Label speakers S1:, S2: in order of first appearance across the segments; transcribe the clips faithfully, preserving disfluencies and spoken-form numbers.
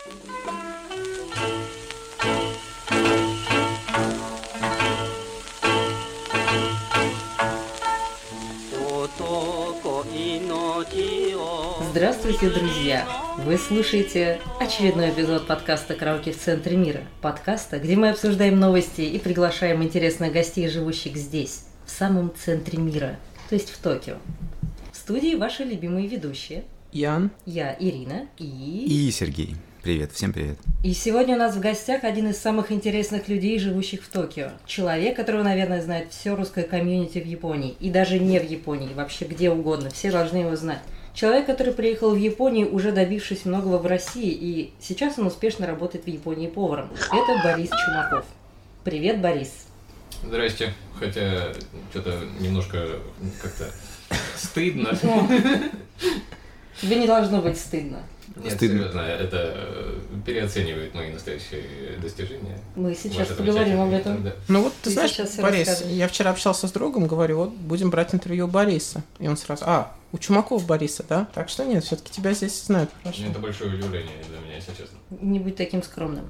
S1: Здравствуйте, друзья! Вы слушаете очередной эпизод подкаста «Караоке в центре мира». Подкаста, где мы обсуждаем новости и приглашаем интересных гостей, живущих здесь, в самом центре мира, то есть в Токио. В студии ваши любимые ведущие.
S2: Ян.
S1: Я Ирина и...
S3: И Сергей. Привет, всем привет.
S1: И сегодня у нас в гостях один из самых интересных людей, живущих в Токио. Человек, которого, наверное, знает все русское комьюнити в Японии. И даже не в Японии, вообще где угодно. Все должны его знать. Человек, который приехал в Японию, уже добившись многого в России, и сейчас он успешно работает в Японии поваром. Это Борис Чумаков. Привет, Борис.
S4: Здрасте. Хотя что-то немножко как-то стыдно.
S1: Тебе не должно быть стыдно.
S4: Нет, стыдно. Серьезно, это переоценивает мои настоящие достижения.
S1: Мы сейчас поговорим об этом.
S4: Да.
S2: Ну вот, ты, ты знаешь, Борис, я вчера общался с другом, говорю, вот будем брать интервью у Бориса. И он сразу, а, у Чумакова Бориса, да? Так что нет, все-таки тебя здесь знают хорошо.
S4: Это большое удивление для меня, если честно.
S1: Не будь таким скромным.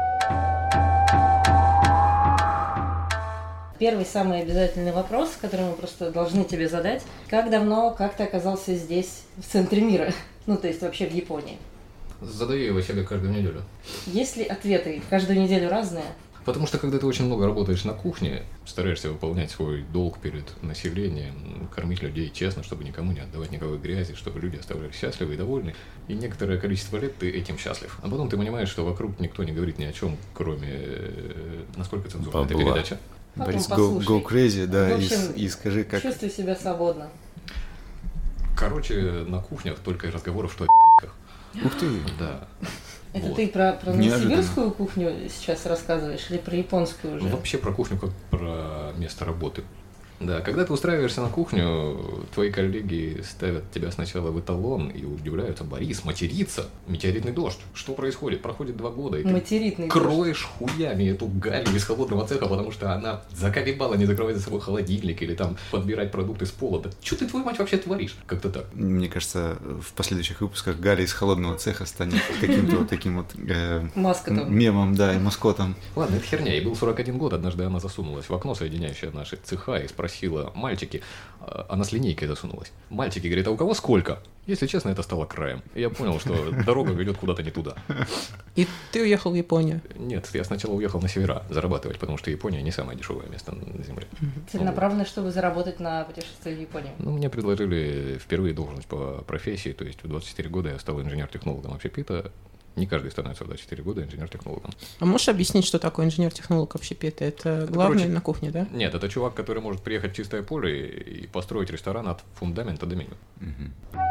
S1: Первый, самый обязательный вопрос, который мы просто должны тебе задать. Как давно, как ты оказался здесь, в центре мира? Ну, то есть вообще в Японии.
S4: Задаю его себе каждую неделю.
S1: Есть ли ответы каждую неделю разные?
S4: Потому что когда ты очень много работаешь на кухне, стараешься выполнять свой долг перед населением, кормить людей честно, чтобы никому не отдавать никакой грязи, чтобы люди оставались счастливы и довольны. И некоторое количество лет ты этим счастлив. А потом ты понимаешь, что вокруг никто не говорит ни о чем, кроме... Насколько цензурна эта передача?
S3: Борис, go, go crazy, да,
S1: общем,
S3: и, и скажи, как...
S1: Чувствуй себя свободно.
S4: Короче, на кухнях только и разговоров, что о пи***ках.
S3: Ух ты!
S4: Да.
S1: Это
S4: вот.
S1: Ты про, про
S3: Неожиданно.
S1: новосибирскую кухню сейчас рассказываешь или про японскую уже?
S4: Вообще про кухню как про место работы. Да, когда ты устраиваешься на кухню, твои коллеги ставят тебя сначала в эталон и удивляются: Борис, материться, метеоритный дождь. Что происходит? Проходит два года, и ты
S1: Материтный
S4: кроешь хуями эту Галю из холодного цеха, потому что она заколебала не закрывать за собой холодильник или там подбирать продукты с пола. Да что ты, твою мать, вообще творишь? Как-то так.
S3: Мне кажется, в последующих выпусках Галя из холодного цеха станет каким-то вот таким вот э, мемом, да, и маскотом.
S4: Ладно, это херня. Ей был сорок один год, однажды она засунулась в окно, соединяющее наши цеха, и спросила: мальчики, она с линейкой засунулась. Мальчики, говорит, а у кого сколько? Если честно, это стало краем. И я понял, что дорога ведет куда-то не туда.
S2: И ты уехал в Японию?
S4: Нет, я сначала уехал на севера зарабатывать, потому что Япония не самое дешевое место на земле.
S1: Целенаправленно, чтобы заработать на путешествие в Японию?
S4: Ну, мне предложили впервые должность по профессии, то есть в двадцать четыре года я стал инженер-технологом общепита. Не каждый становится в двадцать четыре года инженер-технологом.
S2: А можешь объяснить, что такое инженер-технолог общепита? Это главное
S4: Короче,
S2: на кухне, да?
S4: Нет, это чувак, который может приехать в чистое поле и построить ресторан от фундамента до меню.
S3: Угу.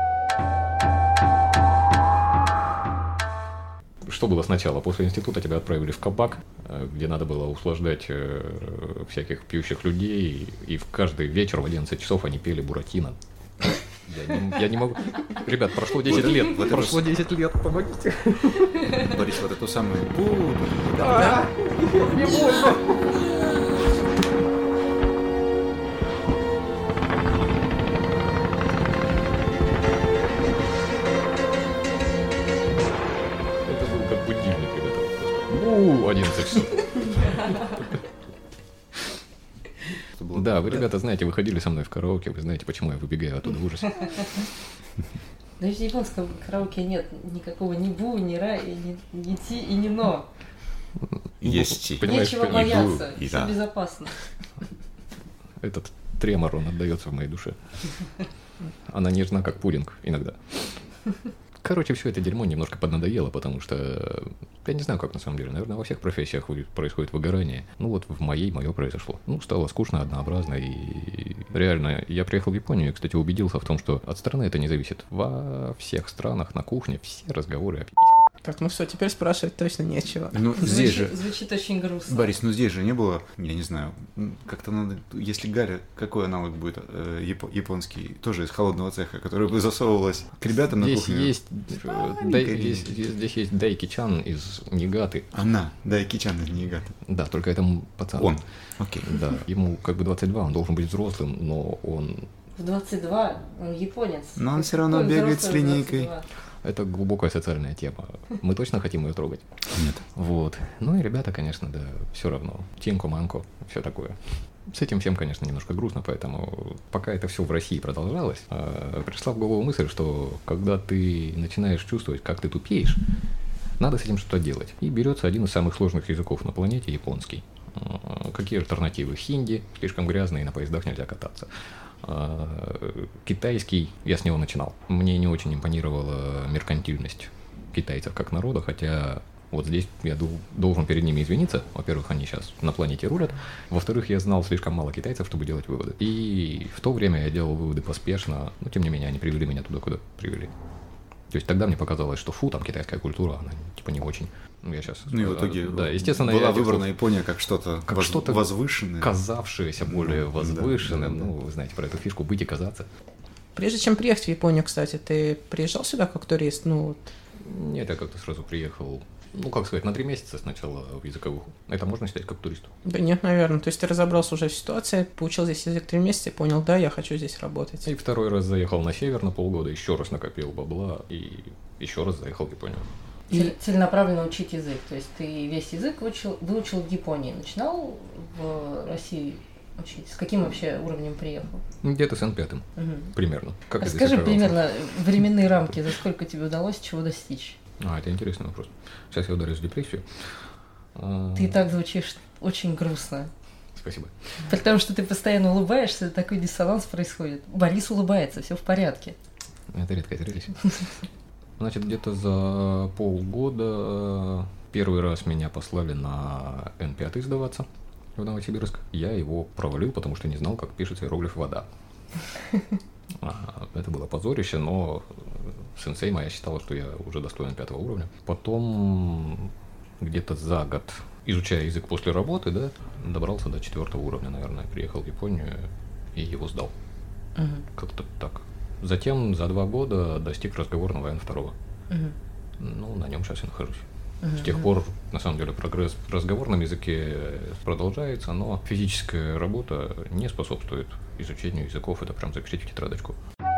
S4: Что было сначала? После института тебя отправили в кабак, где надо было услаждать всяких пьющих людей, и в каждый вечер в одиннадцать часов они пели «Буратино». Я не, я не могу... Ребят, прошло десять
S3: вот,
S4: лет.
S3: Вот
S4: прошло
S3: эту...
S4: десять лет, помогите.
S3: Борис, вот эту самую...
S4: Да. Не больно. Это был как будильник, ребята. Ну, одиннадцать часов. Да, вы, ребята, знаете, вы ходили со мной в караоке, вы знаете, почему я выбегаю оттуда в ужасе.
S1: Да ведь в японском караоке нет никакого ни бу, ни ра, и ни, ни ти, и ни но.
S3: Есть ти.
S1: Нечего бояться, все безопасно.
S4: Этот тремор, он отдается в моей душе. Она нежна, как пудинг, иногда. Короче, все это дерьмо немножко поднадоело, потому что, я не знаю, как на самом деле, наверное, во всех профессиях происходит выгорание. Ну вот в моей мое произошло. Ну, стало скучно, однообразно, и реально, я приехал в Японию и, кстати, убедился в том, что от страны это не зависит. Во всех странах на кухне все разговоры о пи***ках.
S2: Так, ну все, теперь спрашивать точно нечего.
S3: Ну, здесь
S1: звучит,
S3: же...
S1: Звучит очень грустно.
S3: Борис, ну здесь же не было, я не знаю, как-то надо... Если Галя, какой аналог будет э, яп- японский, тоже из холодного цеха, который бы засовывалась к ребятам
S4: здесь
S3: на кухню?
S4: Есть, дай, здесь, здесь, здесь есть Дайки-чан из Нигаты.
S3: Она, Дайки-чан из Нигаты.
S4: Да, только это пацан.
S3: Он, окей.
S4: Да, ему как бы двадцать два, он должен быть взрослым, но он...
S1: В двадцать два он японец.
S3: Но он все равно
S1: Какой
S3: бегает с
S1: взрослый в
S3: линейкой.
S1: двадцать два?
S4: Это глубокая социальная тема. Мы точно хотим ее трогать?
S3: Нет.
S4: Вот. Ну и ребята, конечно, да, все равно. Тинку-манку, все такое. С этим всем, конечно, немножко грустно, поэтому пока это все в России продолжалось, пришла в голову мысль, что когда ты начинаешь чувствовать, как ты тупеешь, надо с этим что-то делать. И берется один из самых сложных языков на планете — японский. Какие альтернативы? Хинди, слишком грязный, на поездах нельзя кататься. Китайский, я с него начинал. Мне не очень импонировала меркантильность китайцев как народа, хотя вот здесь я должен перед ними извиниться. Во-первых, они сейчас на планете рулят. Во-вторых, я знал слишком мало китайцев, чтобы делать выводы. И в то время я делал выводы поспешно, но тем не менее они привели меня туда, куда привели. То есть тогда мне показалось, что фу, там китайская культура, она типа не очень. Ну, я сейчас...
S3: Ну и в итоге
S4: да, естественно,
S3: была
S4: я
S3: выбрана Япония как что-то,
S4: как
S3: воз...
S4: что-то
S3: возвышенное.
S4: Казавшееся более
S3: Да,
S4: возвышенным.
S3: да, да,
S4: ну,
S3: да.
S4: Вы знаете про эту фишку «быть и казаться».
S2: Прежде чем приехать в Японию, кстати, ты приезжал сюда как турист? Ну, вот.
S4: Нет, я как-то сразу приехал, ну, как сказать, на три месяца сначала в языковуху. Это можно считать как турист?
S2: Да нет, наверное. То есть ты разобрался уже в ситуации, получил здесь язык три месяца и понял, да, я хочу здесь работать.
S4: И второй раз заехал на север на полгода, еще раз накопил бабла и еще раз заехал в Японию.
S1: Цель- Целенаправленно учить язык. То есть ты весь язык выучил, выучил в Японии. Начинал в России учить? С каким вообще уровнем приехал?
S4: Где-то с эн пять,
S1: Угу.
S4: примерно. Как я
S1: Расскажи
S4: здесь
S1: примерно временные рамки, за сколько тебе удалось чего достичь.
S4: А, это интересный вопрос. Сейчас я ударюсь в депрессию. А,
S1: Ты и так звучишь очень грустно.
S4: Спасибо.
S1: Потому что ты постоянно улыбаешься, такой диссонанс происходит. Борис улыбается, все в порядке.
S4: Это редкое зрелище. Значит, где-то за полгода первый раз меня послали на эн пять сдаваться в Новосибирск. Я его провалил, потому что не знал, как пишется иероглиф «вода». Это было позорище, но сенсей моя считала, что я уже достоин пятого уровня. Потом где-то за год, изучая язык после работы, да, добрался до четвертого уровня, наверное, приехал в Японию и его сдал.
S1: Угу.
S4: Как-то так. Затем за два года достиг разговорного эн два.
S1: Угу.
S4: Ну, на нем сейчас и нахожусь.
S1: Угу.
S4: С тех пор, на самом деле, прогресс в разговорном языке продолжается, но физическая работа не способствует изучению языков. Это прям запишите в тетрадочку.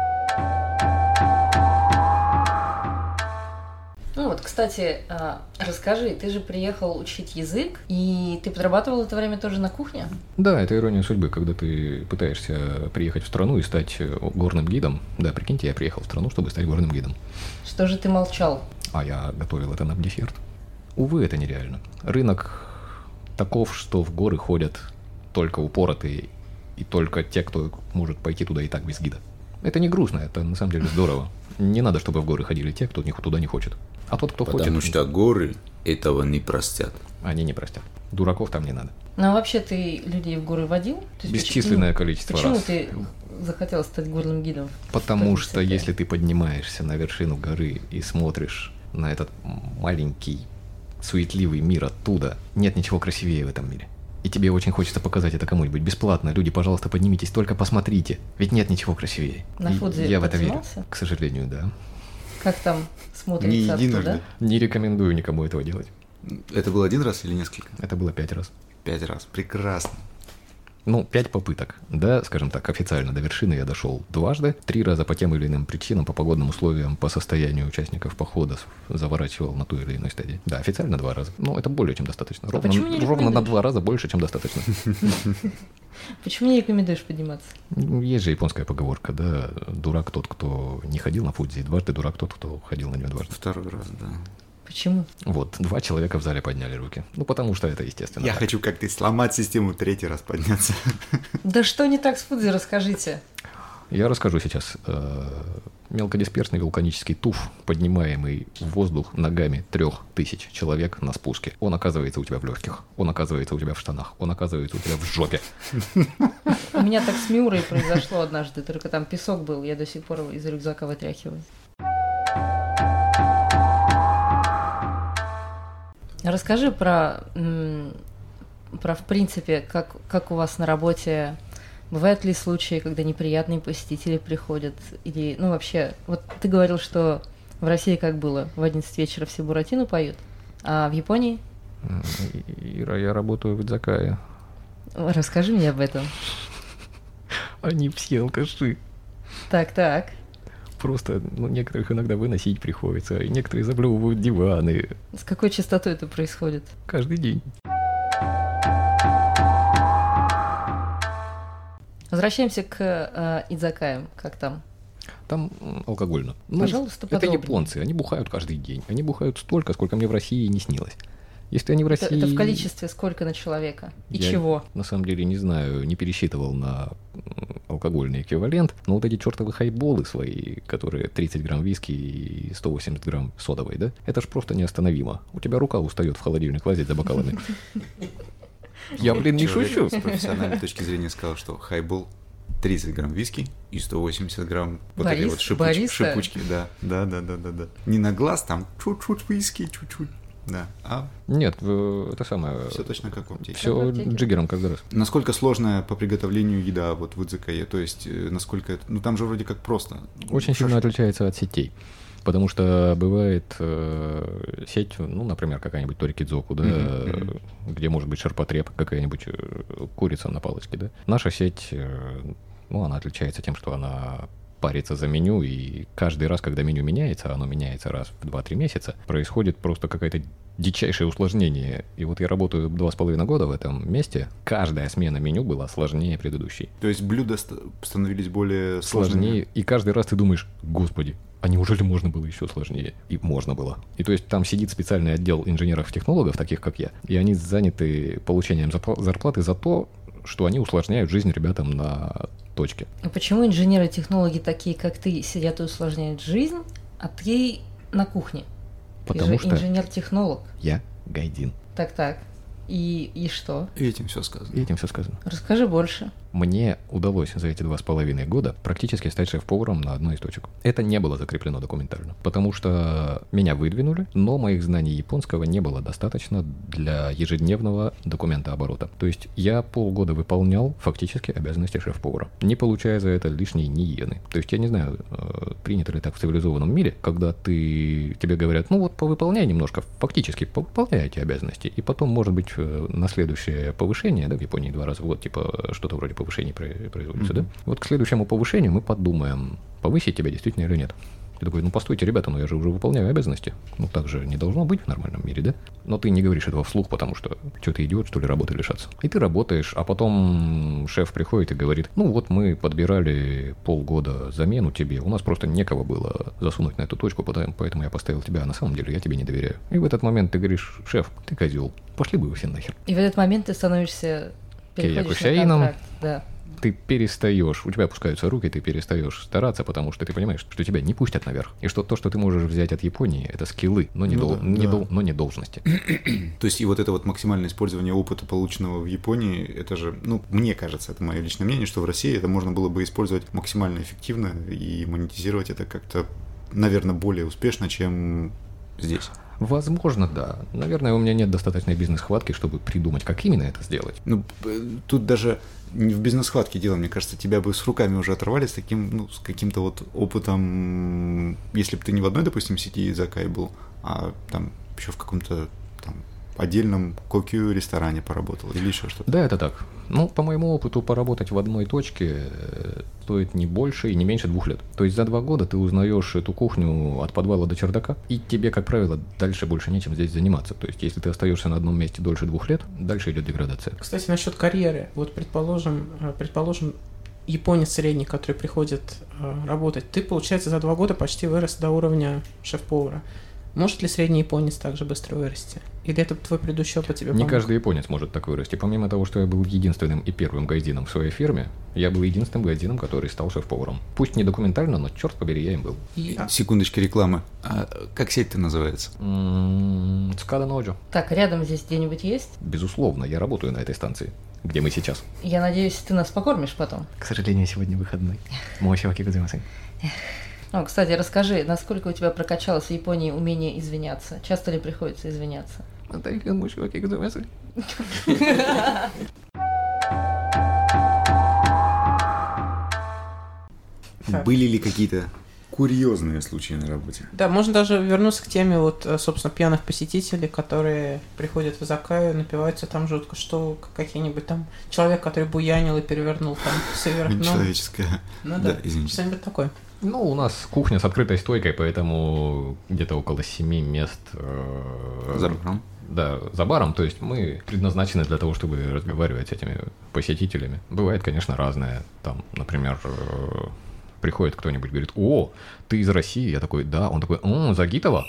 S1: Ну вот, кстати, а, расскажи, ты же приехал учить язык, и ты подрабатывал это время тоже на кухне?
S4: Да, это ирония судьбы, когда ты пытаешься приехать в страну и стать горным гидом. Да, прикиньте, я приехал в страну, чтобы стать горным гидом.
S1: Что же ты молчал?
S4: А я готовил это на десерт. Увы, это нереально. Рынок таков, что в горы ходят только упоротые и только те, кто может пойти туда и так без гида. Это не грустно, это на самом деле здорово. Не надо, чтобы в горы ходили те, кто туда не хочет. А тот, кто
S5: Потому
S4: хочет...
S5: Потому что горы этого не простят.
S4: Они не простят. Дураков там не надо.
S1: Ну а вообще ты людей в горы водил? То есть
S4: Бесчисленное
S1: почему,
S4: количество
S1: почему
S4: раз.
S1: ты захотел стать горным гидом?
S4: Потому
S1: В
S4: что
S1: принципе.
S4: если ты поднимаешься на вершину горы и смотришь на этот маленький, суетливый мир оттуда, нет ничего красивее в этом мире. И тебе очень хочется показать это кому-нибудь бесплатно. Люди, пожалуйста, поднимитесь, только посмотрите. Ведь нет ничего красивее.
S1: На
S4: И
S1: Фудзи
S4: я в это верю.
S1: поднимался?
S4: К сожалению, да.
S1: Как там
S3: Не
S1: смотрится
S3: единожды.
S1: оттуда?
S4: Не рекомендую никому этого делать.
S3: Это был один раз или несколько?
S4: Это было пять раз.
S3: Пять раз. Прекрасно.
S4: Ну, пять попыток. Да, скажем так, официально до вершины я дошел дважды. Три раза по тем или иным причинам, по погодным условиям, по состоянию участников похода заворачивал на той или иной стадии. Да, официально два раза. Ну, это более чем достаточно.
S1: А
S4: Ровно,
S1: почему не
S4: ровно на
S1: рекомендуешь?
S4: два раза больше, чем достаточно.
S1: Почему не рекомендуешь подниматься?
S4: Ну, есть же японская поговорка, да, дурак тот, кто не ходил на Фудзи, и дважды дурак тот, кто ходил на нее дважды.
S3: Второй раз, да.
S1: Почему?
S4: Вот, два человека в зале подняли руки. Ну, потому что это естественно.
S3: Я
S4: так.
S3: хочу как-то сломать систему, третий раз подняться.
S1: Да что не так с Фудзи, расскажите.
S4: Я расскажу сейчас. Э, Мелкодисперсный вулканический туф, поднимаемый в воздух ногами трех тысяч человек на спуске. Он оказывается у тебя в легких, он оказывается у тебя в штанах, он оказывается у тебя в жопе.
S1: У меня так с Миурой произошло однажды, только там песок был, я до сих пор из рюкзака вытряхиваю. Расскажи про, м, про в принципе, как, как у вас на работе, бывают ли случаи, когда неприятные посетители приходят, или, ну вообще, вот ты говорил, что в России как было, в одиннадцать вечера все Буратино поют, а в Японии?
S4: Ира, я работаю в Идзакае.
S1: Расскажи мне об этом.
S4: Они все алкаши.
S1: Так, так.
S4: Просто, ну, некоторых иногда выносить приходится, и некоторые заблевывают диваны.
S1: С какой частотой это происходит?
S4: Каждый день.
S1: Возвращаемся к э, идзакаям. Как там?
S4: Там алкогольно.
S1: Пожалуйста,
S4: ну, это
S1: подробнее.
S4: японцы, они бухают каждый день. Они бухают столько, сколько мне в России не снилось. Если они в России...
S1: Это, это в количестве сколько на человека? И
S4: Я,
S1: чего?
S4: на самом деле, не знаю, не пересчитывал на алкогольный эквивалент, но вот эти чертовы хайболы свои, которые тридцать грамм виски и сто восемьдесят грамм содовой, да, это ж просто неостановимо. У тебя рука устает в холодильник лазить за бокалами. Я, блин, не шучу.
S3: С профессиональной точки зрения сказал, что хайбол тридцать грамм виски и сто восемьдесят грамм вот
S1: Борис,
S3: этой вот шипуч, шипучки. Да, да, да, да, да, да. Не на глаз, там чуть-чуть виски, чуть-чуть. Да. А
S4: Нет, это самое...
S3: все точно как в аптеке.
S4: Все джиггером каждый раз.
S3: Насколько сложная по приготовлению еда вот в идзакае? То есть, насколько это... Ну, там же вроде как просто.
S4: Очень сильно отличается от сетей. Потому что бывает э, сеть, ну, например, какая-нибудь Торикидзоку, да, mm-hmm, mm-hmm. где может быть ширпотреб, какая-нибудь курица на палочке, да. Наша сеть, э, ну, она отличается тем, что она парится за меню, и каждый раз, когда меню меняется, оно меняется раз в два-три месяца, происходит просто какое-то дичайшее усложнение. И вот я работаю два с половиной года в этом месте, каждая смена меню была сложнее предыдущей.
S3: То есть блюда становились более
S4: сложнее,
S3: сложными?
S4: И каждый раз ты думаешь, господи, а неужели можно было еще сложнее? И можно было. И то есть там сидит специальный отдел инженеров-технологов, таких как я, и они заняты получением зарплаты за то, что они усложняют жизнь ребятам на точке.
S1: А почему инженеры-технологи такие, как ты, сидят и усложняют жизнь, а ты на кухне?
S4: Потому
S1: ты
S4: что
S1: же инженер-технолог.
S4: Я гайдин.
S1: Так-так. И, и что?
S3: И этим все сказано.
S4: И этим все сказано.
S1: Расскажи больше.
S4: Мне удалось за эти два с половиной года практически стать шеф-поваром на одной из точек. Это не было закреплено документально, потому что меня выдвинули, но моих знаний японского не было достаточно для ежедневного документа оборота. То есть я полгода выполнял фактически обязанности шеф-повара, не получая за это лишней ни иены. То есть я не знаю, принято ли так в цивилизованном мире, когда ты, тебе говорят, ну вот повыполняй немножко, фактически повыполняй эти обязанности, и потом, может быть, на следующее повышение, да, в Японии два раза в год, типа что-то вроде повышений производится, mm-hmm. да? Вот к следующему повышению мы подумаем, повысить тебя действительно или нет. Я такой, ну постойте, ребята, ну я же уже выполняю обязанности. Ну так же не должно быть в нормальном мире, да? Но ты не говоришь этого вслух, потому что что ты идиот, что ли, работы лишаться. И ты работаешь, а потом шеф приходит и говорит, ну вот мы подбирали полгода замену тебе, у нас просто некого было засунуть на эту точку, поэтому я поставил тебя, а на самом деле я тебе не доверяю. И в этот момент ты говоришь, шеф, ты козел, пошли бы вы все нахер.
S1: И в этот момент ты становишься... переходишь на контракт, да.
S4: Ты перестаешь, у тебя опускаются руки, ты перестаешь стараться, потому что ты понимаешь, что тебя не пустят наверх. И что то, что ты можешь взять от Японии, это скиллы, но не, ну, дол- да, не, да. Дол- но не должности.
S3: То есть и вот это вот максимальное использование опыта, полученного в Японии, это же, ну, мне кажется, это мое личное мнение, что в России это можно было бы использовать максимально эффективно и монетизировать это как-то, наверное, более успешно, чем здесь.
S4: Возможно, да. Наверное, у меня нет достаточной бизнес-хватки, чтобы придумать, как именно это сделать.
S3: Ну, тут даже не в бизнес-хватке дело, мне кажется, тебя бы с руками уже оторвали с таким, ну, с каким-то вот опытом, если бы ты не в одной, допустим, сети идзакай был, а там еще в каком-то там отдельном кокю ресторане поработал или еще что-то.
S4: Да, это так. Ну, по моему опыту, поработать в одной точке стоит не больше и не меньше двух лет. То есть за два года ты узнаешь эту кухню от подвала до чердака, и тебе, как правило, дальше больше нечем здесь заниматься. То есть если ты остаешься на одном месте дольше двух лет, дальше идет деградация.
S2: Кстати, насчет карьеры. Вот предположим, предположим, японец средний, который приходит работать, ты, получается, за два года почти вырос до уровня шеф-повара. Может ли средний японец также быстро вырасти? Или это твой предыдущий опыт тебе помог?
S4: Не каждый японец может так вырасти. Помимо того, что я был единственным и первым гайдином в своей фирме, я был единственным гайдином, который стал шеф-поваром. Пусть не документально, но, черт побери, я им был.
S3: И... Секундочка рекламы. А как сеть-то называется?
S4: Цукада Ноджо.
S1: Так, рядом здесь где-нибудь есть?
S4: Безусловно, я работаю на этой станции. Где мы сейчас?
S1: Я надеюсь, ты нас покормишь потом.
S4: К сожалению, сегодня выходной. Мосиваки гудзимасен.
S1: Ну, кстати, расскажи, насколько у тебя прокачалось в Японии умение извиняться? Часто ли приходится извиняться?
S3: Были ли какие-то курьезные случаи на работе?
S2: Да, можно даже вернуться к теме, вот, собственно, пьяных посетителей, которые приходят в изакаю, напиваются там жутко, что какие-нибудь там человек, который буянил и перевернул там сверх.
S3: Человеческое.
S2: Ну да,
S3: извините.
S2: Что-нибудь такое.
S4: Ну, у нас кухня с открытой стойкой, поэтому где-то около семи мест. Э,
S3: За баром.
S4: Да, за баром. То есть мы предназначены для того, чтобы разговаривать с этими посетителями. Бывает, конечно, разное. Там, например, э, приходит кто-нибудь, говорит: о, ты из России? Я такой: да. Он такой: о, Загитова?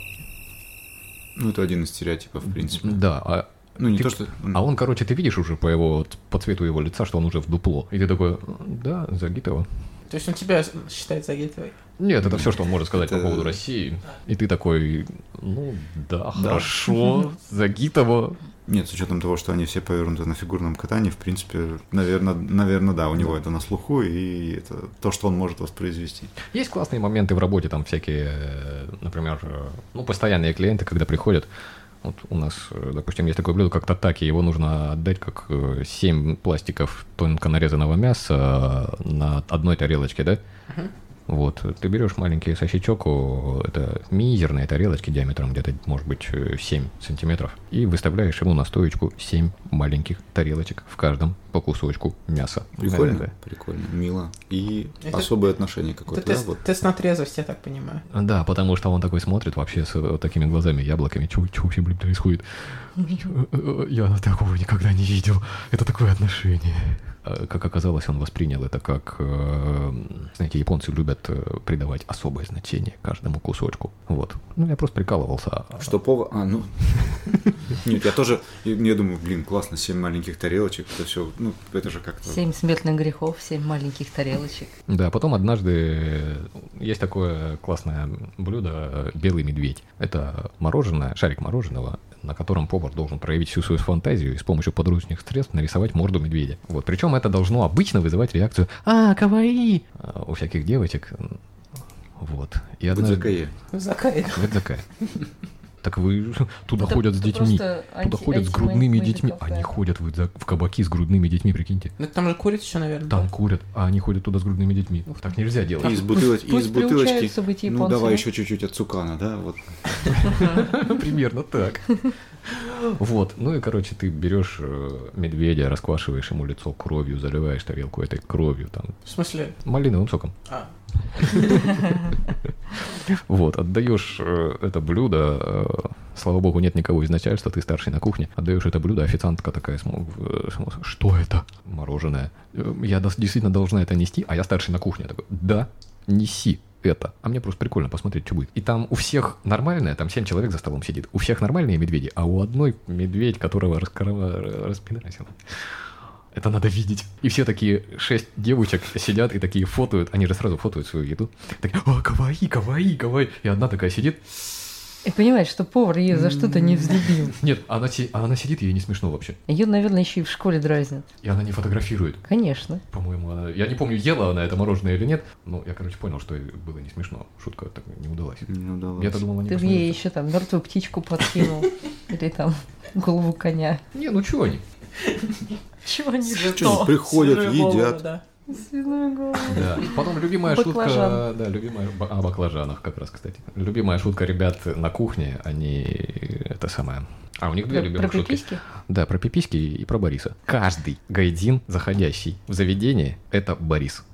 S3: Ну, это один из стереотипов, в принципе.
S4: Да, а
S3: Ну, не
S4: ты-
S3: то, что...
S4: А он, короче, ты видишь уже по его, по цвету его лица, что он уже в дупло. И ты такой: да, Загитова.
S2: То есть он тебя считает Загитовой?
S4: Нет, это все, что он может сказать
S3: Это-
S4: по поводу России. И ты такой: ну да, хорошо, Загитова.
S3: Нет, с учетом того, что они все повернуты на фигурном катании, в принципе, наверное, наверное, да, у него это на слуху, и это то, что он может воспроизвести.
S4: Есть классные моменты в работе, там всякие, э, например, э, ну, постоянные клиенты, когда приходят. Вот у нас, э, допустим, есть такое блюдо, как татаки, его нужно отдать как э, семь пластиков тонко нарезанного мяса на одной тарелочке, да? Вот, ты берешь маленький сосичок, о, это мизерные тарелочки диаметром где-то, может быть, э, семь сантиметров, и выставляешь ему на стоечку семь маленьких тарелочек, в каждом по кусочку мяса.
S3: Прикольно,
S4: Да,
S3: прикольно, мило. И
S2: Это-
S3: особое отношение
S2: Это
S3: какое-то, да,
S2: тест,
S3: вот.
S2: тест на трезвость, я так понимаю.
S4: Да, потому что он такой смотрит вообще с вот такими глазами, яблоками. Чё, чё вообще, блин, происходит? Чё, э, Я такого никогда не видел. Это такое отношение. А, Как оказалось, он воспринял это как... э, Знаете, японцы любят э, придавать особое значение каждому кусочку. Вот. Ну, я просто прикалывался.
S3: Что повар... А, ну... Нет, я тоже... Я я думаю, блин, классно, семь маленьких тарелочек, это все, ну, это же как-то...
S1: Семь смертных грехов, семь маленьких тарелочек.
S4: Да, потом однажды есть такое классное блюдо э, «Белый медведь». Это мороженое, шарик мороженого, на котором повар должен проявить всю свою фантазию и с помощью подручных средств нарисовать морду медведя. Вот. Причем это должно обычно вызывать реакцию «А, каваи!» а, у всяких девочек. Вот. И однажды...
S3: Будзакае.
S2: Закай.
S4: Будзакае. Так вы туда
S1: Это-
S4: ходят с
S1: это
S4: детьми.
S1: просто
S4: Туда
S1: анти-
S4: ходят с грудными
S1: анти-мейн-
S4: детьми.
S1: мейн-кафе.
S4: Они ходят в, за- в кабаки с грудными детьми, прикиньте.
S2: Ну там же курит еще, наверное.
S4: Там курят, а они ходят туда с грудными детьми. Так нельзя
S3: И
S4: делать.
S3: из, бутылоч... и из
S1: Пусть
S3: бутылочки,
S1: приучаются быть
S3: ну,
S1: японцами.
S3: давай еще чуть-чуть от цукана, да, вот.
S4: Примерно так. Вот, ну и, короче, ты берешь э, медведя, расквашиваешь ему лицо кровью, заливаешь тарелку этой кровью, там,
S2: В смысле?
S4: малиновым соком.
S2: А,
S4: Вот, отдаешь э, это блюдо, э, слава богу, нет никого из начальства, ты старший на кухне, отдаешь это блюдо, официантка такая, смо- э, смо- что это? Мороженое. Э, Я дос- действительно должна это нести, а я старший на кухне. Я такой: да, неси это. А мне просто прикольно посмотреть, что будет. И там у всех нормальное, там семь человек за столом сидит, у всех нормальные медведи, а у одной медведь, которого раскорова- распидорасило. Это надо видеть. И все такие шесть девочек сидят и такие фотоют. Они же сразу фотоют свою еду. Такие: о, каваи, каваи, каваи. И одна такая сидит.
S1: И понимаешь, что повар ее за что-то не взлюбил.
S4: Нет, она, си- она сидит, ей не смешно вообще.
S1: Ее, наверное, еще и в школе дразнят.
S4: И она не фотографирует.
S1: Конечно.
S4: По-моему, она... Я не помню, ела она это мороженое или нет. Но я, короче, понял, что было не смешно. Шутка так не удалась.
S3: Не удалось.
S4: Я-то думал, они
S1: Ты бы
S4: посмеются.
S1: ей еще там мертвую птичку подкинул. Или там голову коня.
S4: Не, ну чего они?
S1: Чего они
S3: Что, приходят,
S2: свиную голову,
S3: едят.
S2: да.
S1: Свиную голову.
S4: Да. Потом любимая
S1: Баклажан.
S4: шутка... Да, любимая... ба- О баклажанах как раз, кстати. Любимая шутка ребят на кухне, они... Это самое... А, у них две
S1: Про, про
S4: любимых шутки.
S1: пиписьки?
S4: Да, про пиписьки и про Бориса. Каждый гайдин, заходящий в заведение, это Борис.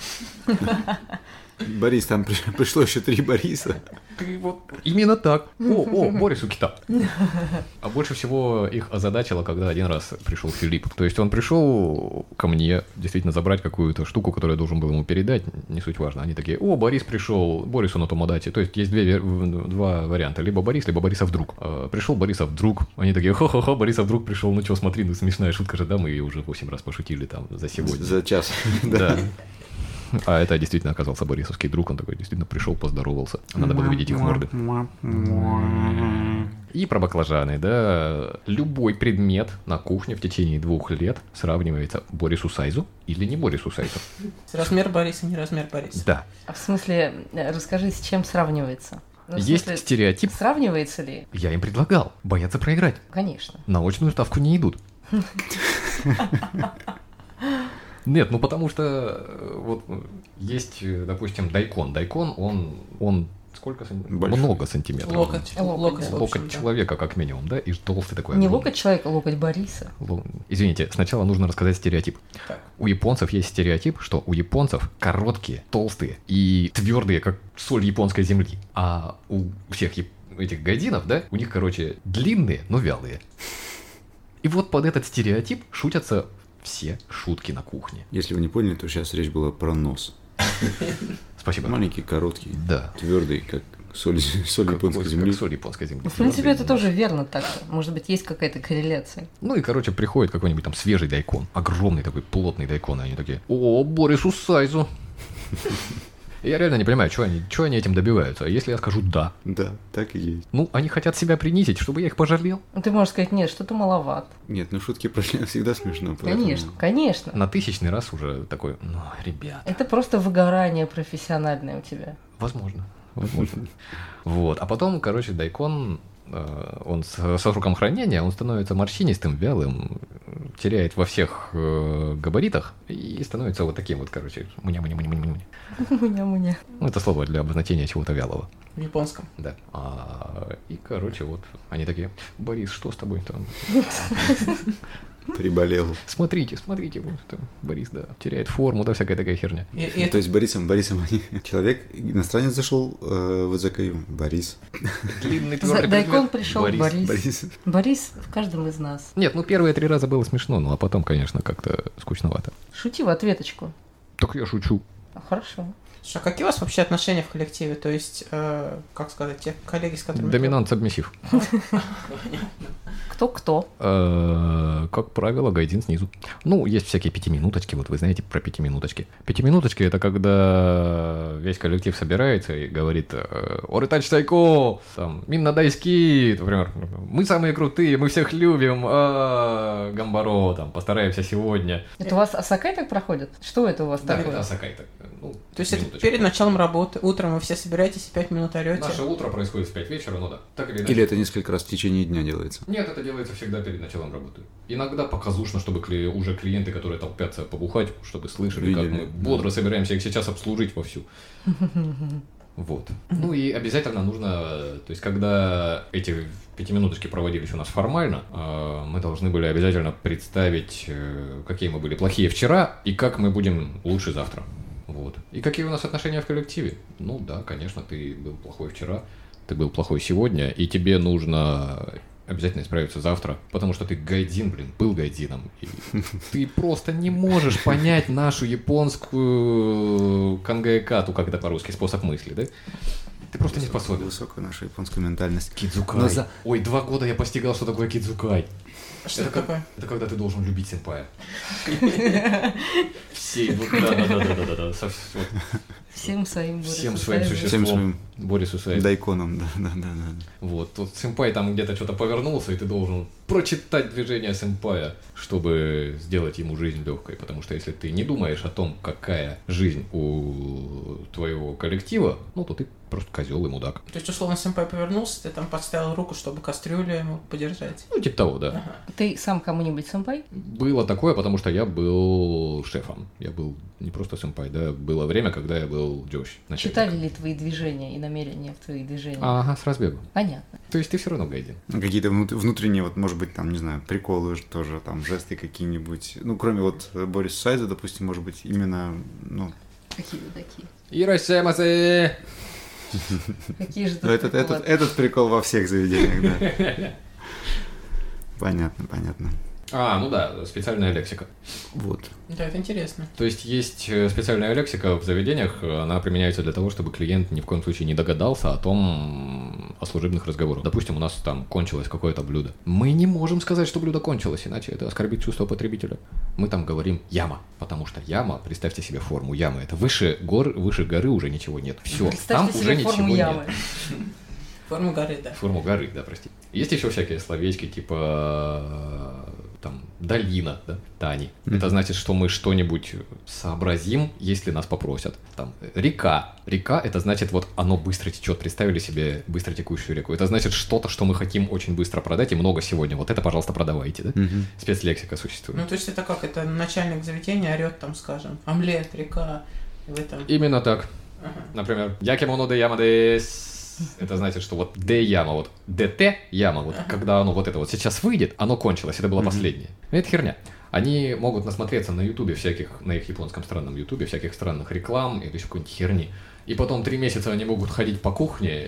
S3: Борис, там при- пришло еще три Бориса.
S4: Ты вот именно так. О, о, Борис у кита. А больше всего их озадачило, когда один раз пришел Филипп. То есть он пришел ко мне действительно забрать какую-то штуку, которую я должен был ему передать, не суть важно. Они такие: о, Борис пришел, Борису на Томодате. То есть есть две, вер- два варианта. Либо Борис, либо Борисов друг. А, пришел Борисов друг. Они такие: хо-хо-хо, Борисов друг пришел. Ну что, смотри, ну смешная шутка же, да, мы ее уже восемь раз пошутили там за сегодня.
S3: За час.
S4: Да. А это действительно оказался борисовский друг, он такой действительно пришел, поздоровался. Надо было видеть их морды. И про баклажаны, да. Любой предмет на кухне в течение двух лет сравнивается Борису Сайзу или не Борису Сайзу.
S2: Размер Бориса, не размер Бориса.
S4: Да.
S1: А в смысле, э, расскажи, с чем сравнивается? Ну, в
S4: Есть
S1: смысле,
S4: стереотип.
S1: Сравнивается ли?
S4: Я им предлагал. Боятся проиграть.
S1: Конечно.
S4: На очную ставку не идут. Нет, ну потому что э, вот э, есть, э, допустим, дайкон. Дайкон, он, он сколько сантиметров?
S3: Большой.
S4: Много сантиметров.
S2: Локоть.
S1: Локоть,
S2: Локоть,
S1: да.
S2: в
S4: Локоть
S2: общем, да.
S4: человека, как минимум, да? И толстый такой.
S1: Не
S4: огромный.
S1: локоть человека, а локоть Бориса.
S4: Ло- Извините, сначала нужно рассказать стереотип.
S2: Так.
S4: У японцев есть стереотип, что у японцев короткие, толстые и твердые, как соль японской земли. А у всех яп- этих гайдинов, да, у них, короче, длинные, но вялые. И вот под этот стереотип шутятся все шутки на кухне.
S3: Если вы не поняли, то сейчас речь была про нос.
S4: Спасибо.
S3: Маленький, короткий,
S4: Да.
S3: твердый, как соль, соль
S4: Как-
S3: японской
S4: как
S3: земли.
S4: соль японской земли.
S1: В принципе,
S4: Твердый.
S1: это тоже верно так-то. Может быть, есть какая-то корреляция.
S4: Ну и, короче, приходит какой-нибудь там свежий дайкон. Огромный такой плотный дайкон. И они такие: о, Борису Сайзу. И я реально не понимаю, что они, что они этим добиваются. А если я скажу «да»,
S3: Да, так и есть.
S4: ну, они хотят себя принизить, чтобы я их пожалел.
S1: Ну, ты можешь сказать, нет, что-то маловато.
S3: Нет, ну шутки про член всегда смешно. поэтому-
S1: Конечно, конечно.
S4: На тысячный раз уже такой: ну, ребят,
S1: Это просто выгорание профессиональное у тебя.
S4: возможно, возможно. Вот, а потом, короче, дайкон, э, он с, со сроком хранения, он становится морщинистым, вялым, теряет во всех э, габаритах и становится вот таким вот, короче, муня-муня-муня-муня.
S1: Муня-муня.
S4: Ну, это слово для обозначения чего-то вялого.
S2: В японском.
S4: Да. А, и, короче, вот они такие: Борис, что с тобой там?
S3: Приболел.
S4: Смотрите, смотрите, вот там Борис, да, теряет форму, да, всякая такая херня.
S2: И, и
S3: Ну,
S2: это-
S3: то есть Борисом, Борисом они... Человек, иностранец зашел э, в ЗКЮ. Борис.
S4: Длинный
S1: За- Дайкон пришел
S4: Борис.
S1: Борис.
S3: Борис.
S1: Борис в каждом из нас.
S4: Нет, ну первые три раза было смешно, ну а потом, конечно, как-то скучновато.
S1: Шути в ответочку.
S4: Так я шучу.
S1: А, Хорошо.
S2: Слушай, а какие у вас вообще отношения в коллективе? То есть, э, как сказать, те коллеги, с которыми...
S4: Доминант сабмиссив.
S1: Кто-кто?
S4: Э, Как правило, гайдин снизу. Ну, есть всякие пятиминуточки, вот вы знаете про пятиминуточки. Пятиминуточки — это когда весь коллектив собирается и говорит: «Оритач Тайко, там, Минна Дайски», например, «Мы самые крутые, мы всех любим, а, Гамбаро, там, постараемся сегодня».
S1: Это у вас Асакай так проходит? Что это у вас
S4: Да,
S1: такое?
S4: это Асакай так. Ну,
S2: То есть это
S4: минуточку.
S2: перед началом работы, утром вы все собираетесь и пять минут орете.
S4: Наше утро происходит в пять вечера, ну да. Так или иначе.
S3: Или это несколько раз в течение дня делается?
S4: Нет, это делается всегда перед началом работы. Иногда показушно, чтобы кли- уже клиенты, которые толпятся побухать, чтобы слышали, как
S3: Видели.
S4: мы бодро собираемся их сейчас обслужить вовсю. Вот. Ну и обязательно нужно, то есть когда эти пятиминуточки проводились у нас формально, э, мы должны были обязательно представить, э, какие мы были плохие вчера и как мы будем лучше завтра. Вот. И какие у нас отношения в коллективе? Ну да, конечно, ты был плохой вчера, ты был плохой сегодня, и тебе нужно обязательно исправиться завтра, потому что ты гайдин, блин, был гайдином. И ты просто не можешь понять нашу японскую кангаекату, как это по-русски, способ мысли, да? Ты просто не способен.
S3: Высокая наша японская ментальность.
S4: Кидзукай.
S3: Но за-
S4: Ой, два года я постигал, что такое кидзукай.
S2: Что
S4: это
S2: это
S4: как-
S2: такое?
S4: Это когда ты должен любить сэмпая. Все, вот, да-да-да-да-да-да. со- вот,
S1: Всем своим Борису
S4: Всем своим
S1: Сайзу.
S3: Всем
S4: существом.
S3: своим
S4: Борису Сайзу.
S3: дайконом, да, да, да, да.
S4: Вот, тут сэмпай там где-то что-то повернулся, и ты должен прочитать движение сэмпая, чтобы сделать ему жизнь легкой. Потому что если ты не думаешь о том, какая жизнь у твоего коллектива, ну, то ты просто козел и мудак.
S2: То есть, условно, сэмпай повернулся, ты там подставил руку, чтобы кастрюлю ему подержать.
S4: Ну, типа того, да.
S2: Ага.
S1: Ты сам кому-нибудь сэмпай?
S4: Было такое, потому что я был шефом. Я был не просто сэмпай, да. Было время, когда я был джош.
S1: Читали ли твои движения и намерения в твоих движениях?
S4: Ага, с разбегу.
S1: Понятно.
S4: То есть ты все равно гайдин.
S3: Ну, какие-то внут- внутренние, вот, может быть, там, не знаю, приколы тоже, там, жесты какие-нибудь. Ну, кроме вот Бориса Сайза, допустим, может быть, именно, ну,
S1: Какие вы такие?
S4: Иросямасе!
S1: Какие же
S3: ну,
S1: тут
S3: этот,
S1: приколы?
S3: этот, этот прикол во всех заведениях, да. Понятно, понятно.
S4: А, ну да, специальная лексика.
S3: Вот.
S2: Да, это интересно.
S4: То есть есть э, специальная лексика в заведениях, она применяется для того, чтобы клиент ни в коем случае не догадался о том, о служебных разговорах. Допустим, у нас там кончилось какое-то блюдо. Мы не можем сказать, что блюдо кончилось, иначе это оскорбит чувство потребителя. Мы там говорим яма, потому что яма, представьте себе форму ямы, это выше гор, выше горы уже ничего нет. Все, там
S1: Представьте
S4: уже
S1: себе форму
S4: ничего
S1: ямы.
S4: нет.
S2: Форма горы, да.
S4: Форму горы, да, прости. Есть еще всякие словечки, типа там долина, да, Тани.
S3: Мгм.
S4: Это значит, что мы что-нибудь сообразим, если нас попросят. Там река. Река — это значит, вот оно быстро течет. Представили себе быстро текущую реку. Это значит что-то, что мы хотим очень быстро продать и много сегодня. Вот это, пожалуйста, продавайте, да?
S3: Мгм.
S4: Спецлексика существует.
S2: Ну, то есть это как? Это начальник заведения орет там, скажем, омлет, река, и вы там...
S4: Именно так. Например, якимоно де яма дес. Это значит, что вот де яма, вот дт яма, вот когда оно вот это вот сейчас выйдет, оно кончилось, это было последнее. Это херня. Они могут насмотреться на ютубе всяких, на их японском странном ютубе, всяких странных реклам или еще какой-нибудь херни. И потом три месяца они могут ходить по кухне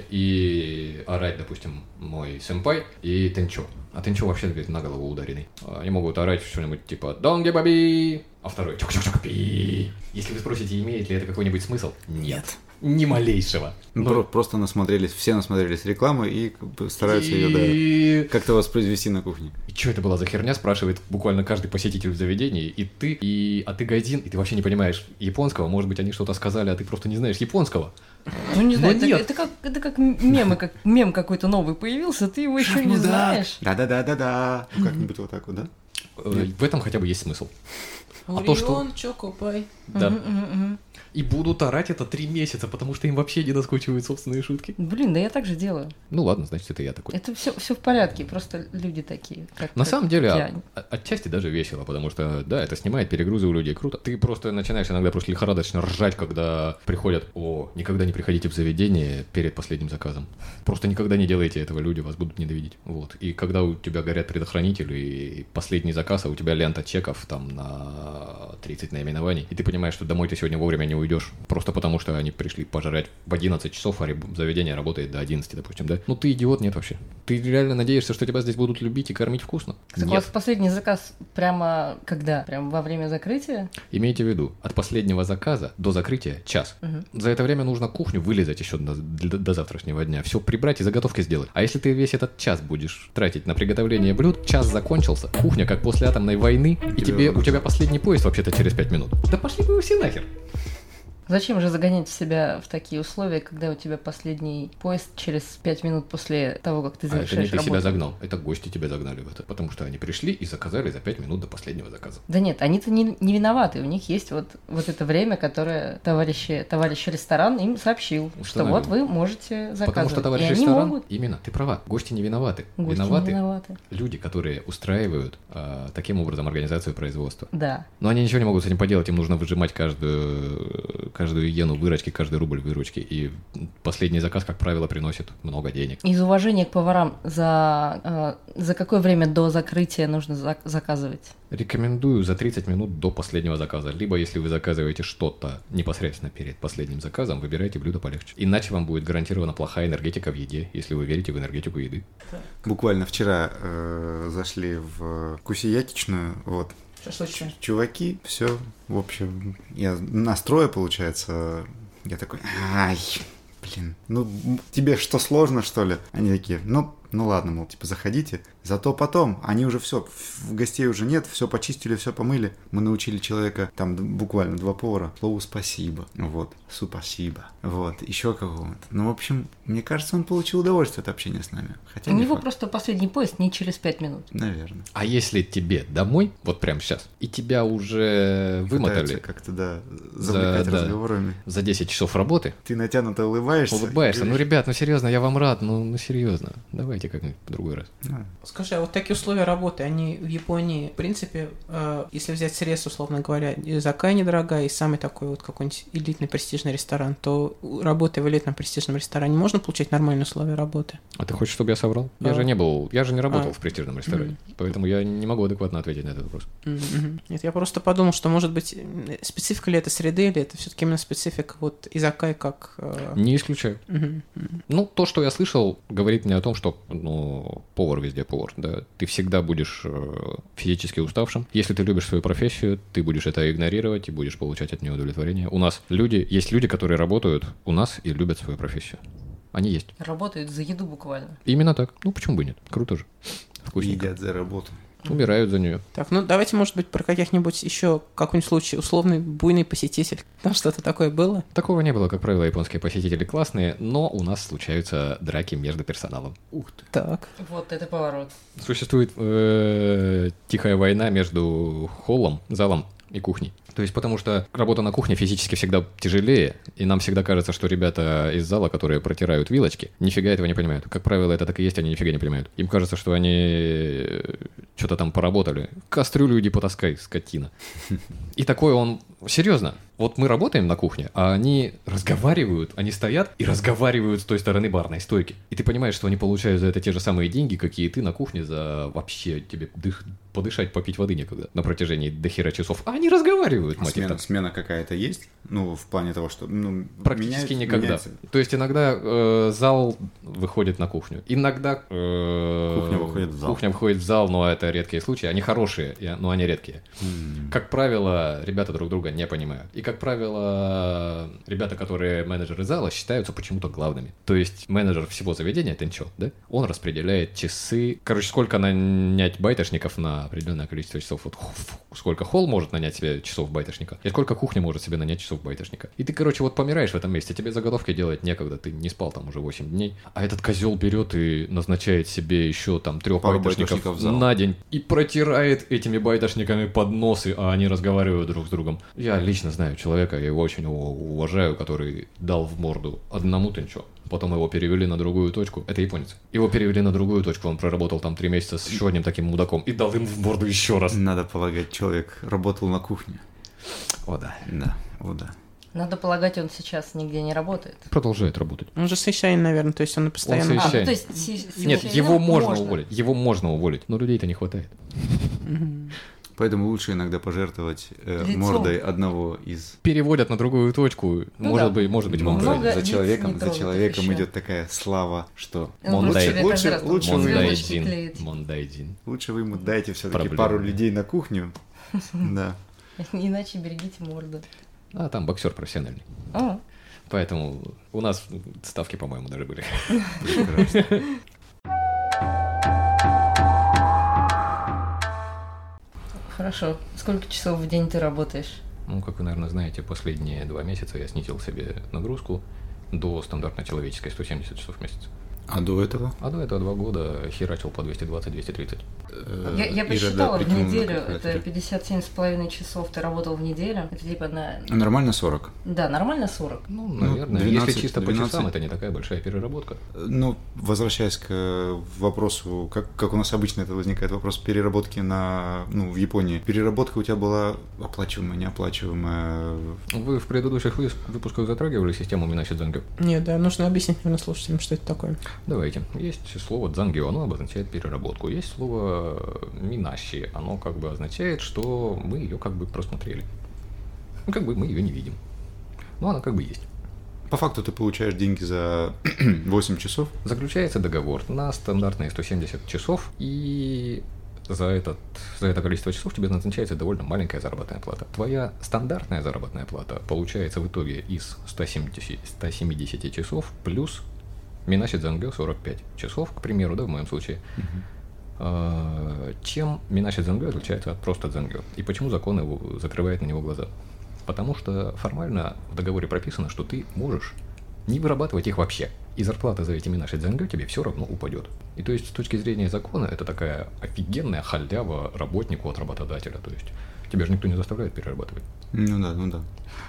S4: и орать, допустим, мой сэмпай и Тенчо. А Тенчо вообще, говорит, на голову ударенный. Они могут орать что-нибудь типа «Донге баби», а второй «Чок-чок-чок-пи». Если вы спросите, имеет ли это какой-нибудь смысл? Нет. Ни малейшего.
S3: Ну,
S4: Но...
S3: Просто насмотрелись, все насмотрелись рекламы и как бы стараются и... ее да, как-то воспроизвести на кухне.
S4: И что это была за херня, спрашивает буквально каждый посетитель в заведении. И ты, и... а ты гайдин, и ты вообще не понимаешь японского. Может быть, они что-то сказали, а ты просто не знаешь японского.
S1: Ну, не знаю, это,
S4: нет.
S1: это, как, это как мемы, как мем какой-то новый появился, ты его еще не
S4: Ну да.
S1: знаешь.
S3: Да-да-да-да-да. Ну, как-нибудь вот так вот, да?
S4: В этом хотя бы есть смысл. А то, что...
S2: Орион, Чокопай.
S4: Да.
S1: Мгм, мгм, мгм.
S4: И будут орать это три месяца, потому что им вообще не доскучивают собственные шутки.
S1: Блин, да я так же делаю.
S4: Ну ладно, значит, это я такой.
S1: Это все, все в порядке, просто люди такие. Как,
S4: На
S1: как
S4: самом деле,
S1: я.
S4: а- отчасти даже весело, потому что, да, это снимает перегрузы у людей, круто. Ты просто начинаешь иногда просто лихорадочно ржать, когда приходят, о, никогда не приходите в заведение перед последним заказом. Просто никогда не делайте этого, люди вас будут ненавидеть. Вот. И когда у тебя горят предохранители, и последний заказ, а у тебя лента чеков там на тридцать наименований, и ты понимаешь, что домой ты сегодня вовремя не уйдешь, просто потому что они пришли пожрать в одиннадцать часов, а заведение работает до одиннадцати, допустим, да? Ну ты идиот, нет вообще. Ты реально надеешься, что тебя здесь будут любить и кормить вкусно?
S1: Так у
S4: Нет.
S1: вас последний заказ прямо когда? Прямо во время закрытия?
S4: Имейте в виду, от последнего заказа до закрытия час.
S1: Мгм.
S4: За это время нужно кухню вылезать еще до, до- до завтрашнего дня, все прибрать и заготовки сделать. А если ты весь этот час будешь тратить на приготовление блюд, час закончился, кухня как после атомной войны, и тебе, у тебя последний поезд вообще-то через пять минут. Да пошли бы вы все нахер.
S1: Зачем же загонять себя в такие условия, когда у тебя последний поезд через пять минут после того, как ты
S4: А это не
S1: завершаешь
S4: ты себя
S1: работу?
S4: загнал, это гости тебя загнали в это, потому что они пришли и заказали за пять минут до последнего заказа.
S1: Да нет, они-то не, не виноваты. У них есть вот, вот это время, которое товарищи, товарищ ресторан им сообщил, что
S4: Установил.
S1: вот вы можете заказывать.
S4: Потому что товарищ
S1: И они
S4: ресторан,
S1: могут.
S4: именно, ты права, гости не виноваты.
S1: Гости
S4: виноваты
S1: не виноваты.
S4: люди, которые устраивают а, таким образом организацию производства.
S1: Да.
S4: Но они ничего не могут с этим поделать, им нужно выжимать каждую, каждую иену выручки, каждый рубль выручки. И последний заказ, как правило, приносит много денег.
S1: Из уважения к поварам, за, э, за какое время до закрытия нужно зак- заказывать?
S4: Рекомендую за тридцать минут до последнего заказа. Либо, если вы заказываете что-то непосредственно перед последним заказом, выбирайте блюдо полегче. Иначе вам будет гарантирована плохая энергетика в еде, если вы верите в энергетику еды.
S3: Буквально вчера э, зашли в кусиятичную, вот.
S2: Шашлычная.
S3: Чуваки, все, в общем, я настроя, получается, я такой, ай, блин, ну м, тебе что, сложно, что ли? Они такие, ну, ну ладно, мол, типа, заходите. Зато потом, они уже все, гостей уже нет, все почистили, все помыли. Мы научили человека, там д- буквально два повара, слову спасибо, вот, спасибо, вот, еще какого-то. Ну, в общем, мне кажется, он получил удовольствие от общения с нами. Хотя
S1: У
S3: не
S1: него
S3: факт.
S1: просто последний поезд не через пять минут.
S3: Наверное.
S4: А если тебе домой, вот прямо сейчас, и тебя уже вымотали
S3: Пытаются как-то, да, завлекать
S4: За- да.
S3: разговорами.
S4: за десять часов работы,
S3: Ты натянуто улыбаешься.
S4: улыбаешься, ну,
S3: говоришь,
S4: ребят, ну, серьезно, я вам рад, ну, ну серьезно, давайте как-нибудь в другой раз.
S3: «Ну,
S2: Скажи, а вот такие условия работы, они в Японии, в принципе, э, если взять срез, условно говоря, и закай недорогая, и самый такой вот какой-нибудь элитный престижный ресторан, то работая в элитном престижном ресторане можно получать нормальные условия работы?
S4: А ты хочешь, чтобы я соврал? Я
S2: А.
S4: же не был, я же не работал
S2: А.
S4: в престижном ресторане, поэтому я не могу адекватно ответить на этот вопрос.
S2: Мгм. Нет, я просто подумал, что, может быть, э, специфика ли это среды, или это все-таки именно специфика вот изакай как... э,
S4: Не исключаю.
S2: мгм, мгм.
S4: Ну, то, что я слышал, говорит мне о том, что, ну, повар везде повар, да. Ты всегда будешь э, физически уставшим. Если ты любишь свою профессию, ты будешь это игнорировать и будешь получать от нее удовлетворение. У нас люди, есть люди, которые работают у нас и любят свою профессию. Они есть.
S1: Работают за еду буквально.
S4: Именно так. Ну, почему бы и нет? Круто же. Вкусненько.
S3: Едят за работу.
S4: Умирают за нее.
S2: Так, ну давайте, может быть, про каких-нибудь еще какой-нибудь случай, условный буйный посетитель. Там что-то такое было?
S4: Такого не было, как правило, японские посетители классные, но у нас случаются драки между персоналом.
S3: Ух ты.
S2: Так.
S1: Вот это поворот.
S4: Существует э, тихая война между холлом, залом и кухней. То есть потому что работа на кухне физически всегда тяжелее, и нам всегда кажется, что ребята из зала, которые протирают вилочки, нифига этого не понимают. Как правило, это так и есть, они нифига не понимают. Им кажется, что они что-то там поработали. Кастрюлю иди потаскай, скотина. И такой он... Серьезно, вот мы работаем на кухне, а они разговаривают, они стоят и разговаривают с той стороны барной стойки. И ты понимаешь, что они получают за это те же самые деньги, какие ты на кухне за вообще тебе дых, подышать, попить воды некогда на протяжении до хера часов. А они разговаривают,
S3: А
S4: мать их
S3: смена,
S4: так.
S3: смена какая-то есть? Ну, в плане того, что... Ну,
S4: Практически
S3: меняется-
S4: никогда.
S3: меняется.
S4: То есть иногда э, зал выходит на кухню. Иногда э,
S3: Кухня выходит в зал.
S4: Кухня выходит в зал, но это редкие случаи. Они хорошие, и- но они редкие.
S3: М.
S4: Как правило, ребята друг друга не понимают. И, как правило, ребята, которые менеджеры зала, считаются почему-то главными. То есть менеджер всего заведения, Тенчо, да? Он распределяет часы. Короче, сколько нанять байтошников на определенное количество часов. Вот фу, сколько холл может нанять себе часов байтошника, и сколько кухня может себе нанять часов байтошника. И ты, короче, вот помираешь в этом месте. Тебе заготовки делать некогда. Ты не спал там уже восемь дней. А этот козел берет и назначает себе еще там трех
S3: Пару
S4: байтошников
S3: байтошников в зал.
S4: на день и протирает этими байтошниками подносы, а они разговаривают друг с другом. Я лично знаю человека, я его очень у- уважаю, который дал в морду одному Тенчо. Потом его перевели на другую точку. Это японец. Его перевели на другую точку. Он проработал там три месяца с еще одним таким мудаком и дал им в морду еще раз.
S3: Надо полагать, человек работал на кухне.
S4: О, да.
S3: Да, о да.
S1: Надо полагать, он сейчас нигде не работает.
S4: Продолжает работать.
S2: Он же совещаем, наверное, то есть он постоянно...
S4: Он
S1: А, ну,
S4: совещает.
S1: то есть си-
S4: Нет,
S1: си-
S4: его можно,
S1: можно.
S4: уволить. Его можно уволить. Но людей-то не хватает.
S2: Мгм.
S3: Поэтому лучше иногда пожертвовать э,
S1: Лицом.
S3: мордой одного из...
S4: Переводят на другую точку.
S1: Ну
S4: может
S1: да.
S4: быть, может быть, вам
S3: Ну,
S1: Много
S4: нравится.
S3: за
S1: лиц
S3: человеком,
S1: не
S3: за
S1: трогать
S3: человеком
S1: еще.
S3: идет такая слава, что
S1: Он
S4: Мондай.
S1: лучше,
S3: Лучше-
S1: каждый раз
S3: лучше
S1: там
S3: вы-
S1: звездочки
S4: Мондайдин.
S1: клеит.
S4: Мондайдин.
S3: лучше вы ему дайте все-таки
S4: Проблема.
S3: пару людей на кухню. Да.
S1: Иначе берегите морду.
S4: А там боксер профессиональный.
S1: А,
S4: Поэтому у нас ставки, по-моему, даже были.
S3: Прекрасно.
S1: хорошо. Сколько часов в день ты работаешь?
S4: Ну, как вы, наверное, знаете, последние два месяца я снизил себе нагрузку до стандартной человеческой сто семьдесят часов в месяц.
S3: А до этого?
S4: А до этого два года херачил по двести двадцать - двести тридцать.
S3: Э,
S1: Я, я
S3: Ира,
S1: посчитала,
S3: да,
S1: в
S3: прикинула на
S1: неделю это
S3: калькуляторе.
S1: пятьдесят семь с половиной часов ты работал в неделю. Это типа на...
S3: А нормально сорок?
S1: Да, нормально сорок.
S4: Ну,
S3: Ну,
S4: наверное,
S3: двенадцать,
S4: если чисто по
S3: двенадцать.
S4: часам, это не такая большая переработка.
S3: Ну, возвращаясь к э, вопросу, как, как у нас обычно это возникает вопрос переработки на, ну, в Японии. Переработка у тебя была оплачиваемая, неоплачиваемая?
S4: Вы в предыдущих выс- выпусках затрагивали систему Минаси Дзангё?
S2: Нет, да, нужно объяснить, наверное, слушателям, что это такое.
S4: Давайте. Есть слово «дзангё», оно обозначает переработку. Есть слово «минаши», оно как бы означает, что мы ее как бы просмотрели. Ну, как бы мы ее не видим. Но она как бы есть.
S3: По факту ты получаешь деньги за восемь часов.
S4: Заключается договор на стандартные сто семьдесят часов, и за, этот, за это количество часов тебе назначается довольно маленькая заработная плата. Твоя стандартная заработная плата получается в итоге из ста семидесяти, ста семидесяти часов плюс Минаси Дзангё сорок пять часов, к примеру, да, в моем случае. А, Чем Минаси Дзангё отличается от просто Дзангё? И почему закон его закрывает на него глаза? Потому что формально в договоре прописано, что ты можешь не вырабатывать их вообще. И зарплата за эти Минаси Дзангё тебе все равно упадет. И то есть с точки зрения закона это такая офигенная халява работнику от работодателя. То есть тебя же никто не заставляет перерабатывать.
S3: Ну да, ну да.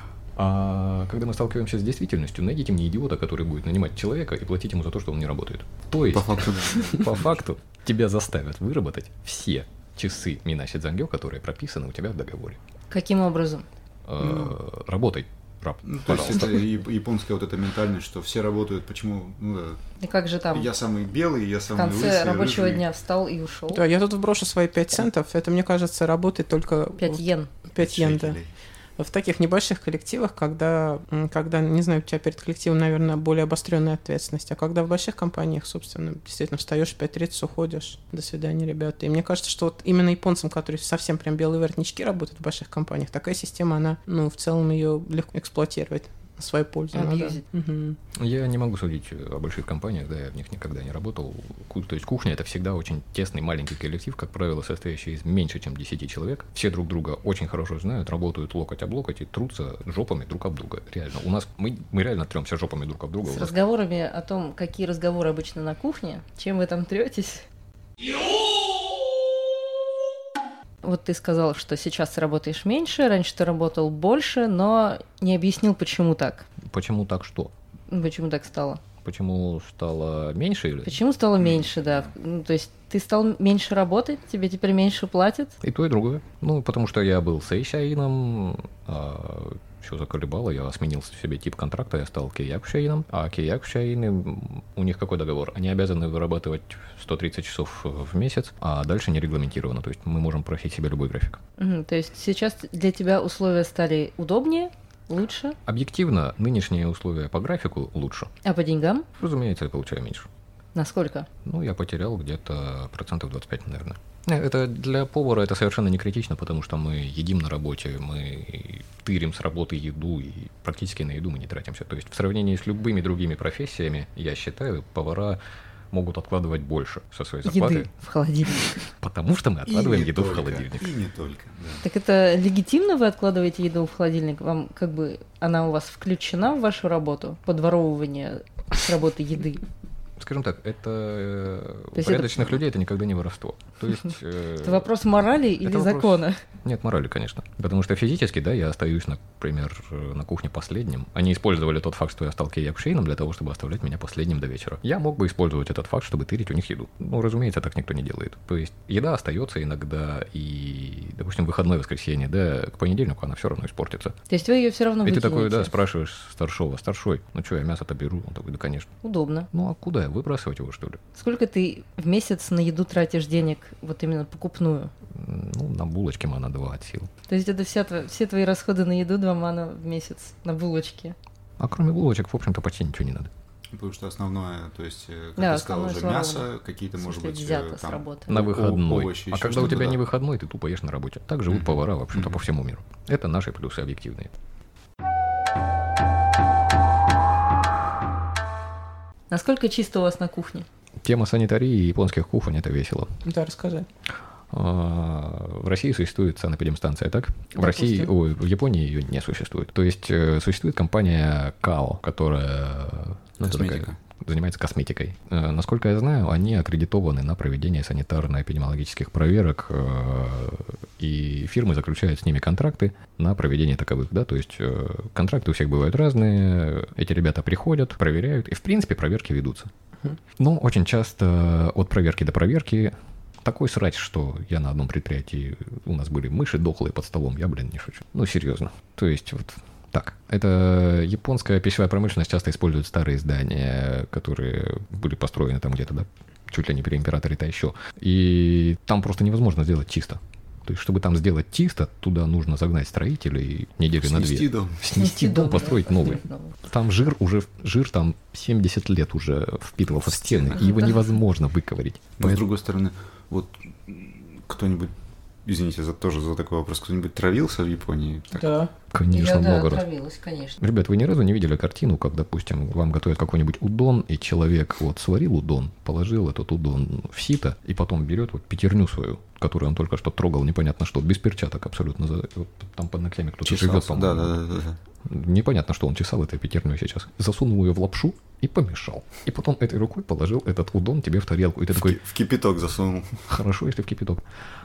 S4: А когда мы сталкиваемся с действительностью, найдите мне идиота, который будет нанимать человека и платить ему за то, что он не работает. То есть,
S3: По факту, да.
S4: по факту, тебя заставят выработать все часы Минаси Дзангё, которые прописаны у тебя в договоре.
S1: Каким образом?
S4: Э, Работай, раб,
S3: Ну, то есть
S4: пожалуйста.
S3: это и- японская вот эта ментальность, что все работают, почему? Ну да.
S1: И как же там
S3: Я самый белый, я
S1: в
S3: самый
S1: конце
S3: лысый,
S1: рабочего
S3: рыжий.
S1: дня встал и ушел?
S2: Да, я тут вброшу свои пять центов. Это, мне кажется, работает только...
S1: пять йен.
S2: пять йен, да.
S3: Шекелей.
S2: В таких небольших коллективах, когда, м, когда, не знаю, у тебя перед коллективом, наверное, более обостренная ответственность, а когда в больших компаниях, собственно, действительно встаешь в пять тридцать, уходишь, до свидания, ребята. И мне кажется, что вот именно японцам, которые совсем прям белые воротнички работают в больших компаниях, такая система, она, ну, в целом ее легко эксплуатировать на свою пользу. ну да.
S1: Абьюзить.
S2: Мгм.
S4: Я не могу судить о больших компаниях, да, я в них никогда не работал. Ку- То есть кухня — это всегда очень тесный маленький коллектив, как правило, состоящий из меньше, чем десяти человек. Все друг друга очень хорошо знают, работают локоть об локоть и трутся жопами друг об друга. Реально. У нас мы, мы реально тремся жопами друг об друга.
S1: С
S4: У нас-
S1: разговорами о том, какие разговоры обычно на кухне, чем вы там третесь. Вот ты сказал, что сейчас ты работаешь меньше, раньше ты работал больше, но не объяснил, почему так.
S4: Почему так что?
S1: Ну, почему так стало.
S4: Почему стало меньше? Или...
S1: Почему стало меньше, да? Ну, то есть ты стал меньше работать, тебе теперь меньше платят?
S4: И то, и другое. Ну, потому что я был сейшаином, а все заколебало, я сменил себе тип контракта, я стал кеякшаином, а кеякшаины, у них какой договор? Они обязаны вырабатывать сто тридцать часов в месяц, а дальше не регламентировано, то есть мы можем просить себе любой график.
S1: Угу, то есть сейчас для тебя условия стали удобнее, лучше?
S4: Объективно, нынешние условия по графику лучше.
S1: А по деньгам?
S4: Разумеется, я получаю меньше.
S1: Насколько?
S4: Ну, я потерял где-то процентов двадцать пять, наверное. Это для повара это совершенно не критично, потому что мы едим на работе, мы тырим с работы еду, и практически на еду мы не тратимся. То есть в сравнении с любыми другими профессиями, я считаю, повара могут откладывать больше со своей зарплаты.
S1: Еды в холодильник.
S4: Потому что мы откладываем еду
S3: только,
S4: в холодильник.
S3: И не только, да.
S1: Так это легитимно вы откладываете еду в холодильник? Вам как бы она у вас включена в вашу работу? Подворовывание с работы еды?
S4: Скажем так, это у
S1: есть
S4: порядочных
S1: это...
S4: людей это никогда не воровство. То есть, э...
S1: это вопрос морали или
S4: вопрос...
S1: закона?
S4: Нет, морали, конечно. Потому что физически, да, я остаюсь, например, на кухне последним. Они использовали тот факт, что я стал кеякшейном для того, чтобы оставлять меня последним до вечера. Я мог бы использовать этот факт, чтобы тырить у них еду. Ну, разумеется, так никто не делает. То есть еда остается иногда и, допустим, выходное воскресенье, да, к понедельнику она все равно испортится.
S1: То есть вы ее все равно
S4: И
S1: выкинете?
S4: ты такой, да, спрашиваешь старшова: старшой, ну что, я мясо-то беру? Он такой: да, конечно.
S1: Удобно.
S4: Ну, а куда? Выбрасывать его, что ли?
S1: Сколько ты в месяц на еду тратишь денег, вот именно покупную?
S4: Ну, на булочке мана два от сил.
S1: То есть это вся тво... все твои расходы на еду два мана в месяц на булочке?
S4: А кроме булочек, в общем-то, почти ничего не надо.
S3: Потому что основное, то есть, как
S1: да,
S3: ты сказал, уже
S1: своровано.
S3: Мясо, какие-то, может быть,
S1: взято
S3: там...
S1: с работы.
S4: На выходной.
S3: Овощи,
S4: а
S3: еще
S4: когда у тебя
S3: да.
S4: не выходной, ты тупо ешь на работе. Так живут
S3: Мгм.
S4: повара, в общем-то,
S3: Мгм.
S4: по всему миру. Это наши плюсы объективные.
S1: Насколько чисто у вас на кухне?
S4: Тема санитарии и японских кухонь – это весело.
S2: Да, расскажи.
S4: А, В России существует санэпидемстанция, так? В
S1: Допустим.
S4: России, ой, в Японии ее не существует. То есть э, существует компания КАО, которая ну, это
S3: Косметика.
S4: такая, занимается косметикой. Э, Насколько я знаю, они аккредитованы на проведение санитарно-эпидемиологических проверок, э, и фирмы заключают с ними контракты на проведение таковых. Да? То есть э, контракты у всех бывают разные, эти ребята приходят, проверяют, и в принципе проверки ведутся. Но очень часто от проверки до проверки такой срач, что я на одном предприятии, у нас были мыши дохлые под столом, я, блин, не шучу. Ну, серьезно. То есть вот так. Это японская пищевая промышленность часто использует старые здания, которые были построены там где-то, да, чуть ли не при императоре Тайшо. И там просто невозможно сделать чисто. То есть, чтобы там сделать чисто, туда нужно загнать строителей недели на две.
S3: Снести дом.
S4: Снести дом, построить
S1: да,
S4: новый.
S1: построить новый.
S4: Там жир уже, жир там семьдесят лет уже впитывался в стены, и его невозможно выковырить.
S3: Но с другой стороны, вот кто-нибудь, извините за тоже за такой вопрос, кто-нибудь травился в Японии? Так,
S2: Да.
S4: Конечно,
S1: Я,
S4: много
S1: да,
S4: раз.
S1: отравилась, конечно.
S4: Ребят, вы ни разу не видели картину, как, допустим, вам готовят какой-нибудь удон, и человек вот сварил удон, положил этот удон в сито, и потом берет вот пятерню свою, которую он только что трогал, непонятно что, без перчаток абсолютно, за- вот там под ногтями кто-то живет,
S3: чесался, да,
S4: по-моему.
S3: да, да, да.
S4: Непонятно, что он чесал этой пятерней сейчас. Засунул ее в лапшу и помешал. И потом этой рукой положил этот удон тебе в тарелку. И ты
S3: В,
S4: такой:
S3: ки- в кипяток засунул.
S4: хорошо, если в кипяток.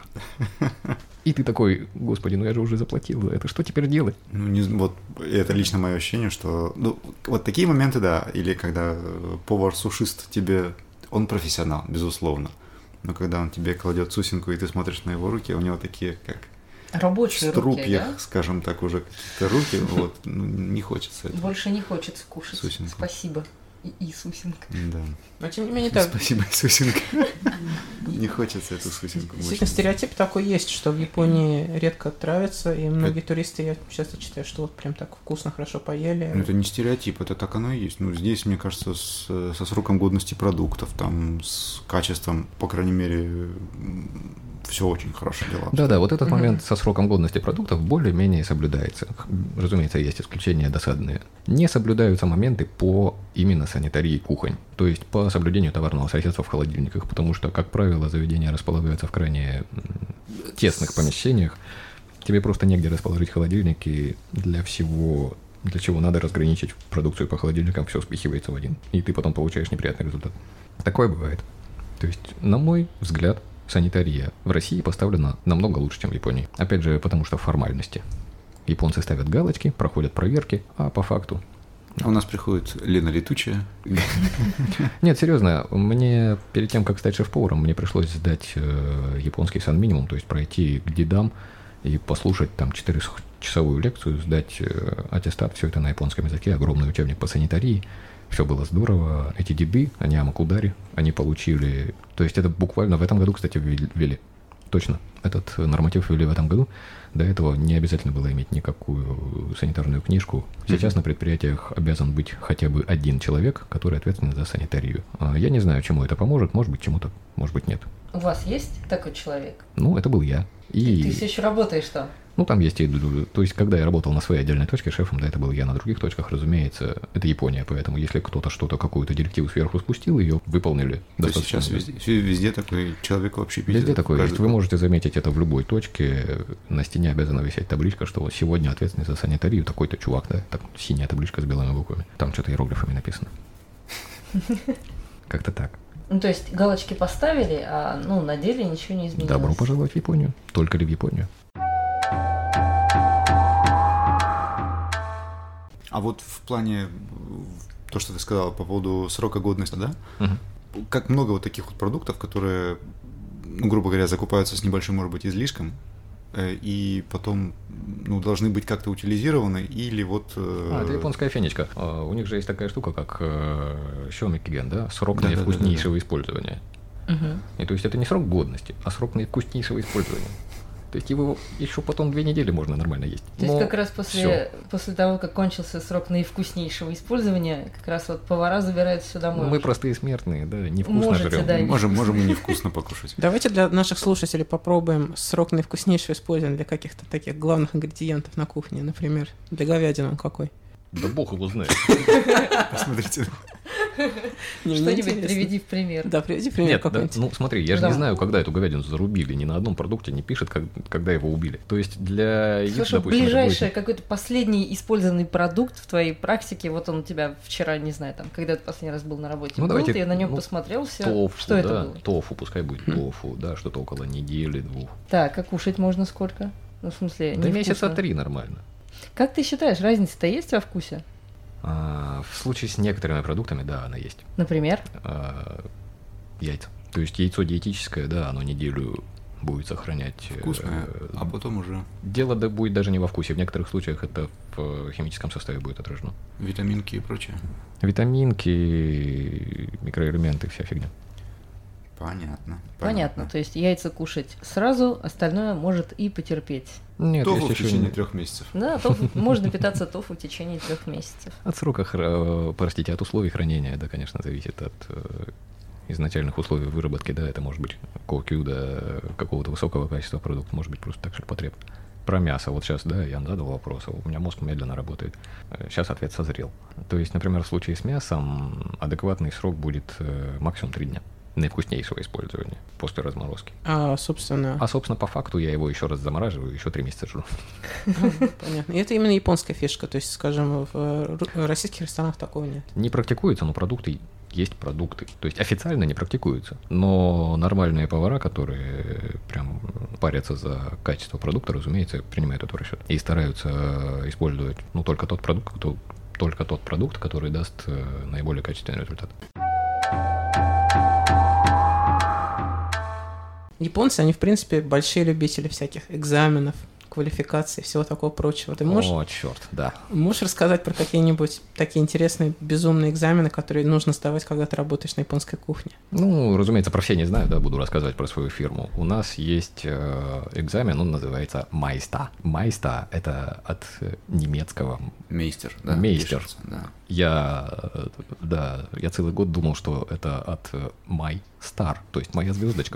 S4: И ты такой: господи, ну я же уже заплатил за это, что теперь делать?
S3: Ну, не, з- вот это лично мое ощущение, что ну, вот такие моменты, да, или когда э, повар-сушист тебе, он профессионал, безусловно, но когда он тебе кладет сусинку, и ты смотришь на его руки, у него такие, как в
S1: Рабочие руки,
S3: струпьях,
S1: да?
S3: скажем так, уже какие-то руки, вот, ну, не хочется этого.
S1: Больше не хочется кушать.
S3: Сусинку.
S1: Спасибо. И, Иисусенко.
S3: Да.
S2: Но тем не менее так.
S3: Спасибо, Сусинка. Не хочется эту сусинку
S2: Действительно,
S3: больше.
S2: стереотип такой есть, что в Японии редко травятся, и многие туристы, я часто читаю, что вот прям так вкусно, хорошо поели.
S3: Ну, это не стереотип, это так оно и есть. Ну, здесь, мне кажется, с, со сроком годности продуктов, там, с качеством, по крайней мере, все очень хорошо дела.
S4: Да-да, вот этот
S1: Мгм.
S4: момент со сроком годности продуктов более-менее соблюдается. Разумеется, есть исключения досадные. Не соблюдаются моменты по именно санитарии кухонь, то есть по соблюдению товарного соседства в холодильниках, потому что, как правило, заведения располагаются в крайне м, тесных помещениях. Тебе просто негде расположить холодильники для всего, для чего надо разграничить продукцию по холодильникам, все спихивается в один, и ты потом получаешь неприятный результат. Такое бывает. То есть, на мой взгляд, санитария в России поставлена намного лучше, чем в Японии. Опять же, потому что формальности. Японцы ставят галочки, проходят проверки, а по факту
S3: А у нас приходит Лена Летучая.
S4: Нет, серьезно, мне перед тем, как стать шеф-поваром, мне пришлось сдать э, японский сан-минимум, то есть пройти к дедам и послушать там четырехчасовую лекцию, сдать э, аттестат, все это на японском языке, огромный учебник по санитарии. Все было здорово. Эти деды, они амакудари, они получили... То есть это буквально в этом году, кстати, ввели. Точно. Этот норматив ввели в этом году. До этого не обязательно было иметь никакую санитарную книжку. Сейчас mm-hmm. на предприятиях обязан быть хотя бы один человек, который ответственен за санитарию. Я не знаю, чему это поможет. Может быть, чему-то, может быть, нет.
S1: У вас есть такой человек?
S4: Ну, это был я. И...
S1: Ты все еще работаешь там?
S4: Ну, там есть и... То есть, когда я работал на своей отдельной точке шефом, да, это был я. На других точках, разумеется, это Япония. Поэтому, если кто-то что-то, какую-то директиву сверху спустил, ее выполнили.
S3: То есть сейчас везде, везде такой человек вообще пиздец.
S4: Везде такой есть. Вы можете заметить это в любой точке. На стене обязана висеть табличка, что сегодня ответственный за санитарию такой-то чувак, да? Так, синяя табличка с белыми буквами. Там что-то иероглифами написано. Как-то так.
S1: Ну, то есть галочки поставили, а ну, на деле ничего не изменилось.
S4: Добро пожаловать в Японию. Только ли в Японию?
S3: А вот в плане, то, что ты сказал по поводу срока годности, да? Угу. Как много вот таких вот продуктов, которые, ну, грубо говоря, закупаются с небольшим, может быть, излишком, и потом, ну, должны быть как-то утилизированы, или вот...
S4: А, это японская фенечка. У них же есть такая штука, как сёмикиген, да? Срок да, наивкуснейшего да, да, да. использования. Угу. И то есть это не срок годности, а срок наивкуснейшего использования. То есть его еще потом две недели можно нормально есть.
S1: То есть как раз после, после того, как кончился срок наивкуснейшего использования, как раз вот повара забирают все домой.
S4: Мы простые смертные, да, невкусно жрем.
S3: Да, можем, можем и невкусно покушать.
S2: Давайте для наших слушателей попробуем срок наивкуснейшего использования для каких-то таких главных ингредиентов на кухне. Например, для говядины он какой?
S4: Да бог его знает.
S3: Посмотрите.
S1: Что-нибудь приведи в пример.
S2: Да, приведи пример
S4: Нет,
S2: какой-нибудь.
S4: Да, ну смотри, я же да. не знаю, когда эту говядину зарубили, ни на одном продукте не пишет, как, когда его убили. То есть для яиц,
S1: Слушай,
S4: допустим,
S1: ближайший
S4: будет...
S1: какой-то последний использованный продукт в твоей практике, вот он у тебя вчера, не знаю, там, когда ты последний раз был на работе, ну, был, давайте, ты на нем ну, посмотрел все,
S4: тофу,
S1: что
S4: да,
S1: это было?
S4: Тофу, пускай будет тофу, да, что-то около недели, двух.
S1: Так, а кушать можно сколько? Ну, в смысле,
S4: да месяца три нормально.
S1: Как ты считаешь, разница-то есть во вкусе?
S4: А, в случае с некоторыми продуктами, да, она есть.
S1: Например?
S4: А, яйца. То есть яйцо диетическое, да, оно неделю будет сохранять...
S3: Вкусное, э, а потом уже...
S4: Дело да, будет даже не во вкусе. В некоторых случаях это в химическом составе будет отражено.
S3: Витаминки и прочее.
S4: Витаминки, микроэлементы, вся фигня.
S3: Понятно,
S1: понятно.
S3: Понятно.
S1: То есть яйца кушать сразу, остальное может и потерпеть.
S3: Нет, тофу в течение не... трех месяцев.
S1: Да, тофу, можно питаться тофу в течение трех месяцев.
S4: От срока, простите, от условий хранения, да, конечно, зависит от изначальных условий выработки, да, это может быть кокю, да, какого-то высокого качества продукта, может быть просто так ширпотреб. Про мясо, вот сейчас, да, я задал вопрос, у меня мозг медленно работает. Сейчас ответ созрел. То есть, например, в случае с мясом адекватный срок будет максимум три дня. Наивкуснейшего использования после разморозки.
S2: А, собственно...
S4: А, собственно, по факту я его еще раз замораживаю, еще три месяца жру.
S2: Понятно. И это именно японская фишка, то есть, скажем, в российских ресторанах такого нет.
S4: Не практикуется, но продукты есть продукты. То есть официально не практикуется. Но нормальные повара, которые прям парятся за качество продукта, разумеется, принимают это в расчет. И стараются использовать ну, только тот продукт, только тот продукт, который даст наиболее качественный результат.
S2: Японцы, они, в принципе, большие любители всяких экзаменов, квалификаций, всего такого прочего. Ты можешь...
S4: О, черт, да.
S2: Можешь рассказать про какие-нибудь такие интересные, безумные экзамены, которые нужно сдавать, когда ты работаешь на японской кухне?
S4: Ну, разумеется, про все не знаю, да, буду рассказывать про свою фирму. У нас есть э, экзамен, он называется майста. Майста – это от немецкого...
S3: Мейстер, да.
S4: Мейстер.
S3: Пишется, да.
S4: Я, да, я целый год думал, что это от My Star, то есть моя звездочка.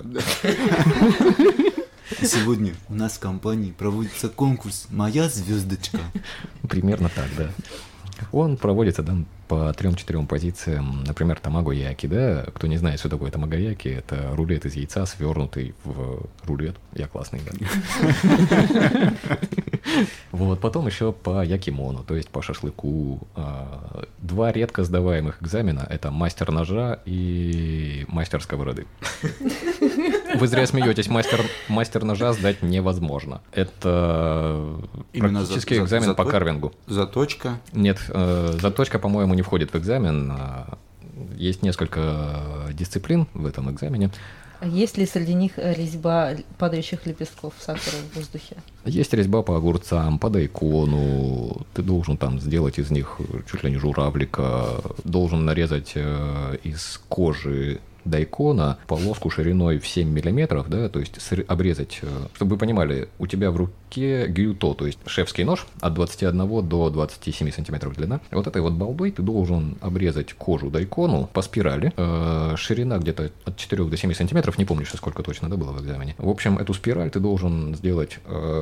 S3: Сегодня у нас в компании проводится конкурс «Моя звездочка».
S4: Примерно так, да. Он проводится да, по трем-четырем позициям. Например, тамагояки, да. Кто не знает, что такое тамагояки, это рулет из яйца, свернутый в рулет. Я классный, да. Вот, потом еще по якимоно, то есть по шашлыку. Два редко сдаваемых экзамена – это мастер ножа и мастер сковороды. Вы зря смеетесь, мастер, мастер ножа сдать невозможно. Это
S3: Именно
S4: практически
S3: за- за-
S4: экзамен по
S3: заточ-
S4: карвингу.
S3: Заточка.
S4: Нет, э, заточка, по-моему, не входит в экзамен. а Есть несколько дисциплин в этом экзамене.
S1: А есть ли среди них резьба падающих лепестков сакуры в воздухе?
S4: Есть резьба по огурцам, по дайкону. Ты должен там сделать из них чуть ли не журавлика. Должен нарезать э, из кожи дайкона полоску шириной в семь миллиметров, да, то есть ср- обрезать, э, чтобы вы понимали, у тебя в руке гюто, то есть шефский нож от двадцати одного до двадцати семи сантиметров длина. Вот этой вот балдой ты должен обрезать кожу дайкону по спирали. Э, ширина где-то от четырёх до семи сантиметров, не помню, что сколько точно, да, было в экзамене. В общем, эту спираль ты должен сделать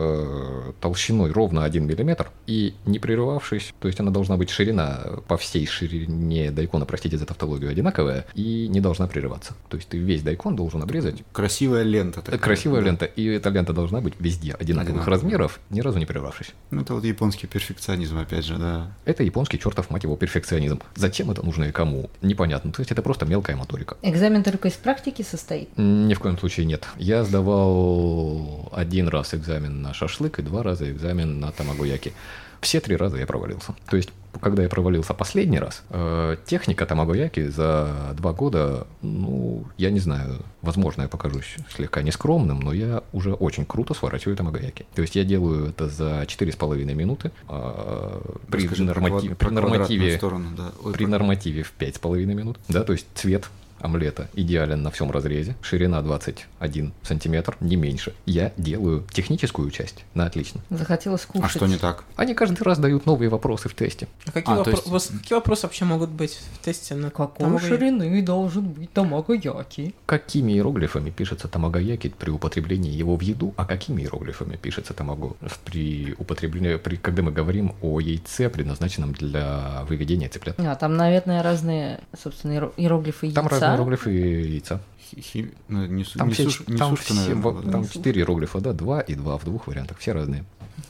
S4: э, толщиной ровно один миллиметр и не прерывавшись, то есть она должна быть ширина по всей ширине дайкона, простите за тавтологию, одинаковая и не должна прерываться. То есть ты весь дайкон должен обрезать.
S3: Красивая лента.
S4: Это
S3: такая.
S4: красивая
S3: Да.
S4: лента, и эта лента должна быть везде одинаковых
S3: Одинаково.
S4: размеров, ни разу не прервавшись.
S3: Ну, это вот японский перфекционизм, опять же, да.
S4: Это японский чертов, мать его, перфекционизм. Зачем это нужно и кому? Непонятно. То есть это просто мелкая моторика.
S1: Экзамен только из практики состоит?
S4: Ни в коем случае нет. Я сдавал один раз экзамен на шашлык и два раза экзамен на тамагояки. Все три раза я провалился. То есть, когда я провалился последний раз, э, техника тамагояки за два года, ну, я не знаю, возможно, я покажусь слегка нескромным, но я уже очень круто сворачиваю тамагояки. То есть, я делаю это за четыре с половиной минуты. Э, при,
S3: Расскажи про
S4: нормати-
S3: квад-
S4: при
S3: про
S4: нормативе,
S3: квадратную сторону, да. Ой,
S4: при
S3: про-
S4: нормативе в пять с половиной минут. Да, то есть, цвет омлета идеален на всем разрезе, ширина двадцать один сантиметр, не меньше. Я делаю техническую часть на отлично.
S1: Захотелось кушать.
S3: А что не так?
S4: Они каждый раз дают новые вопросы в тесте.
S2: А какие,
S3: А, то
S2: вопро-
S3: есть-
S2: вос- какие вопросы вообще могут быть в тесте на
S1: Какой
S2: тамагояки?
S1: ширины должен быть тамагояки?
S4: Какими иероглифами пишется тамагояки при употреблении его в еду, а какими иероглифами пишется тамаго при употреблении, при, когда мы говорим о яйце, предназначенном для выведения цыплят?
S1: А, там, наверное, разные, собственно, иеро- иероглифы яйца.
S4: Там разные иероглифы яйца.
S3: Хи- хи- ну, не, су-
S4: Там,
S3: не
S4: все,
S3: суш- не
S4: там,
S3: сушка,
S4: все-
S3: наверное,
S4: во-
S3: была, да.
S4: там четыре иероглифа, да, два и два в двух вариантах, все разные.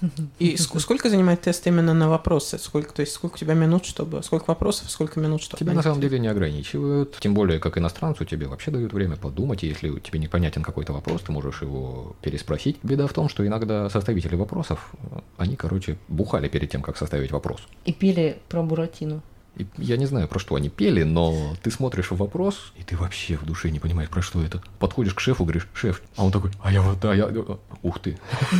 S2: И ск- сколько занимает тест именно на вопросы? Сколько, то есть сколько у тебя минут, чтобы... Сколько вопросов, сколько минут, чтобы...
S4: Тебя на
S2: понять?
S4: самом деле не ограничивают, тем более, как иностранцу, тебе вообще дают время подумать, и если тебе непонятен какой-то вопрос, ты можешь его переспросить. Беда в том, что иногда составители вопросов, э, они, короче, бухали перед тем, как составить вопрос.
S1: И пели про Буратино.
S4: И я не знаю, про что они пели, но ты смотришь в вопрос, и ты вообще в душе не понимаешь, про что это. Подходишь к шефу, говоришь, шеф, а он такой, а я вот, да, я, ух ты.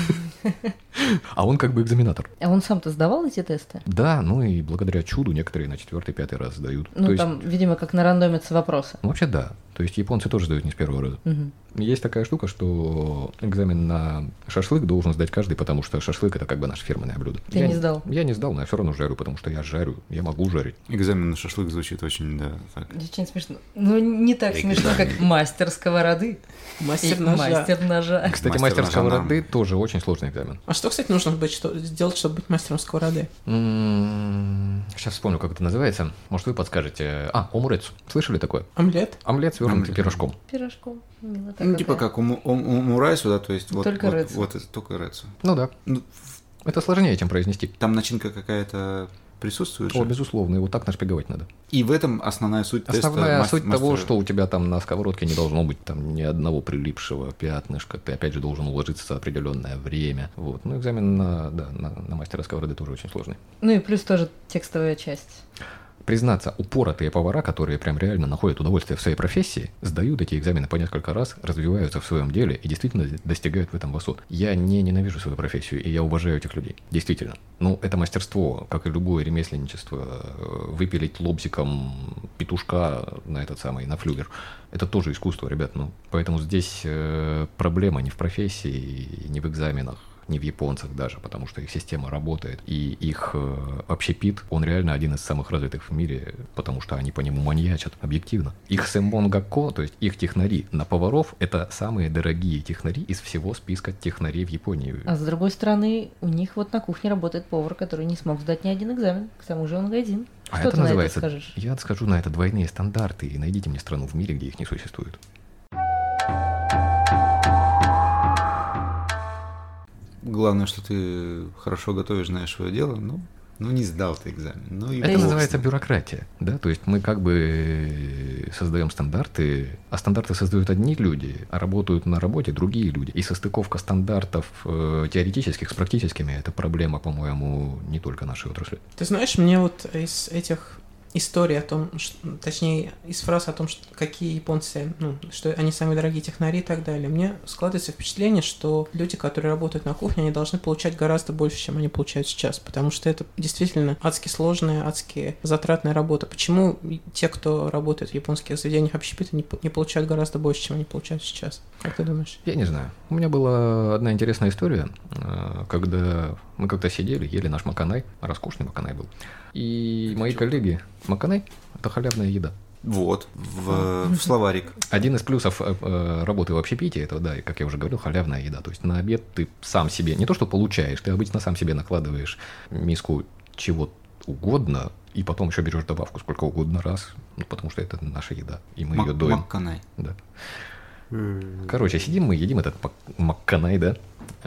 S4: А он как бы экзаменатор.
S1: А он сам-то сдавал эти тесты?
S4: Да, ну и благодаря чуду некоторые на четвертый, пятый раз сдают.
S1: Ну,
S4: То есть,
S1: там, видимо, как на рандомятся вопросы.
S4: ну, вообще да. То есть японцы тоже сдают не с первого раза.
S1: Мгм.
S4: Есть такая штука, что экзамен на шашлык должен сдать каждый, потому что шашлык это как бы наше фирменное блюдо.
S1: Ты
S4: я
S1: не сдал?
S4: Я не сдал, но я все равно жарю, потому что я жарю, я могу жарить.
S3: Экзамен на шашлык звучит очень, да, так.
S1: Очень смешно. Ну, не так смешно, как мастер сковороды
S2: Мастер
S1: и
S2: ножа.
S1: мастер ножа.
S4: Кстати,
S3: Мастер
S4: мастер
S3: ножа
S4: сковороды тоже очень сложный экзамен.
S2: А что, кстати, нужно быть, что, сделать, чтобы быть мастером сковороды?
S4: Сейчас вспомню, как это называется. Может, вы подскажете. А, омурец. Слышали такое?
S2: Омлет?
S4: Омлет, свернутый
S3: Омлет.
S4: пирожком.
S1: Пирожком. Милота
S3: Ну, типа
S1: какая.
S3: как у, му- у, у Мурайсу, да, то есть вот,
S1: Только
S3: вот,
S1: рэцу.
S3: вот это, только рэцу.
S4: Ну да.
S3: Ну,
S4: Это сложнее, чем произнести.
S3: там начинка какая-то присутствует же.
S4: О, безусловно, его так нашпиговать надо.
S3: И в этом основная суть теста.
S4: Основная
S3: мас-
S4: суть того,
S3: мастера.
S4: что у тебя там на сковородке не должно быть там ни одного прилипшего пятнышка. Ты опять же должен уложиться за определенное время. Вот. Ну, экзамен на, да, на, на мастера сковороды тоже очень сложный.
S1: Ну и плюс тоже текстовая часть.
S4: Признаться, упоротые повара, которые прям реально находят удовольствие в своей профессии, сдают эти экзамены по несколько раз, развиваются в своем деле и действительно достигают в этом высот. Я не ненавижу свою профессию, и я уважаю этих людей. Действительно. Ну, это мастерство, как и любое ремесленничество, э, выпилить лобзиком петушка на этот самый, на флюгер. Это тоже искусство, ребят. Ну, поэтому здесь э, проблема не в профессии, не в экзаменах, не в японцах даже, потому что их система работает, и их э, общепит, он реально один из самых развитых в мире, потому что они по нему маньячат, объективно. Их сэмбон гакко, то есть их технари на поваров, это самые дорогие технари из всего списка технарей в Японии.
S1: А с другой стороны, у них вот на кухне работает повар, который не смог сдать ни один экзамен. К тому же он один.
S4: А
S1: Что
S4: это
S1: ты
S4: называется,
S1: на это скажешь?
S4: я скажу на это двойные стандарты, и найдите мне страну в мире, где их не существует.
S3: Главное, что ты хорошо готовишь, знаешь свое дело, ну, Ну, не сдал ты экзамен. Ну, и
S4: Это
S3: бог с
S4: называется
S3: ним.
S4: бюрократия, да, то есть мы как бы создаем стандарты, а стандарты создают одни люди, а работают на работе другие люди. И состыковка стандартов э, теоретических с практическими – это проблема, по-моему, не только нашей отрасли.
S2: Ты знаешь, мне вот из этих историй о том, что, точнее, из фраз о том, что какие японцы, ну, что они самые дорогие технари и так далее, мне складывается впечатление, что люди, которые работают на кухне, они должны получать гораздо больше, чем они получают сейчас, потому что это действительно адски сложная, адски затратная работа. Почему те, кто работает в японских заведениях общепита, не, не получают гораздо больше, чем они получают сейчас? Как ты думаешь?
S4: Я не знаю. У меня была одна интересная история, когда мы как-то сидели, ели наш маканай, роскошный маканай был, и мои коллеги, маканай – это халявная еда.
S3: Вот, в, в словарик.
S4: Один из плюсов э, работы в общепите – это, да, как я уже говорил, халявная еда. То есть на обед ты сам себе, не то что получаешь, ты обычно сам себе накладываешь миску чего угодно, и потом еще берешь добавку сколько угодно раз, ну, потому что это наша еда, и мы
S3: Мак-
S4: ее доим.
S3: Макканай.
S4: Да. Короче, сидим мы, едим этот мак- макканай, да,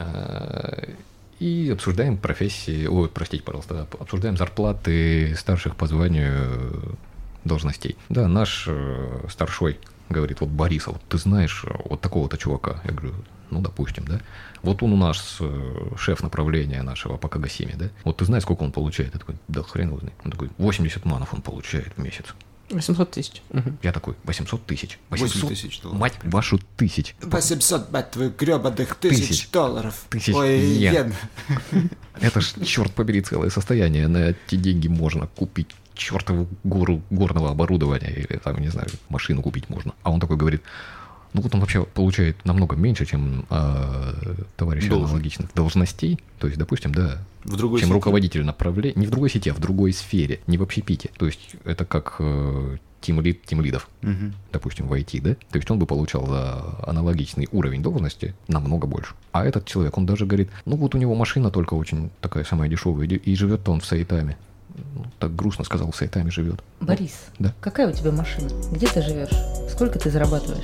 S4: э, и обсуждаем профессии, ой, простите, пожалуйста, обсуждаем зарплаты старших по званию должностей. Да, наш э, старшой говорит, вот Борисов, вот ты знаешь вот такого-то чувака? Я говорю, ну, допустим, да. Вот он у нас э, шеф направления нашего по Кагасиме, да. Вот ты знаешь, сколько он получает? Я такой, да хрен его знает. Он такой, восемьдесят манов он получает в месяц.
S2: восемьсот тысяч. Угу.
S4: Я такой, восемьсот тысяч.
S3: восемь тысяч долларов.
S4: Мать вашу тысяч.
S3: восемьсот, мать твою, гребаных тысяч,
S4: Тысяч.
S3: долларов.
S4: Тысяч
S3: Ой,
S4: йен.
S3: йен.
S4: Это ж, черт побери, целое состояние. На эти деньги можно купить чертову гору горного оборудования или, там, не знаю, машину купить можно. А он такой говорит, ну вот он вообще получает намного меньше, чем э, товарищи
S3: Должен.
S4: аналогичных должностей. То есть, допустим, да,
S3: В другой
S4: чем
S3: сети.
S4: руководитель направления, не в другой сети, а в другой сфере, не в общепите. То есть это как э, тимлид тимлидов,
S3: Мгм.
S4: допустим, в ай ти, да? То есть он бы получал за аналогичный уровень должности намного больше. А этот человек, он даже говорит, ну вот у него машина только очень такая самая дешевая, и и живет-то он в Саитаме. Ну, так грустно сказал, в Саитаме живет.
S1: Борис,
S4: Да.
S1: какая у тебя машина? Где ты живешь? Сколько ты зарабатываешь?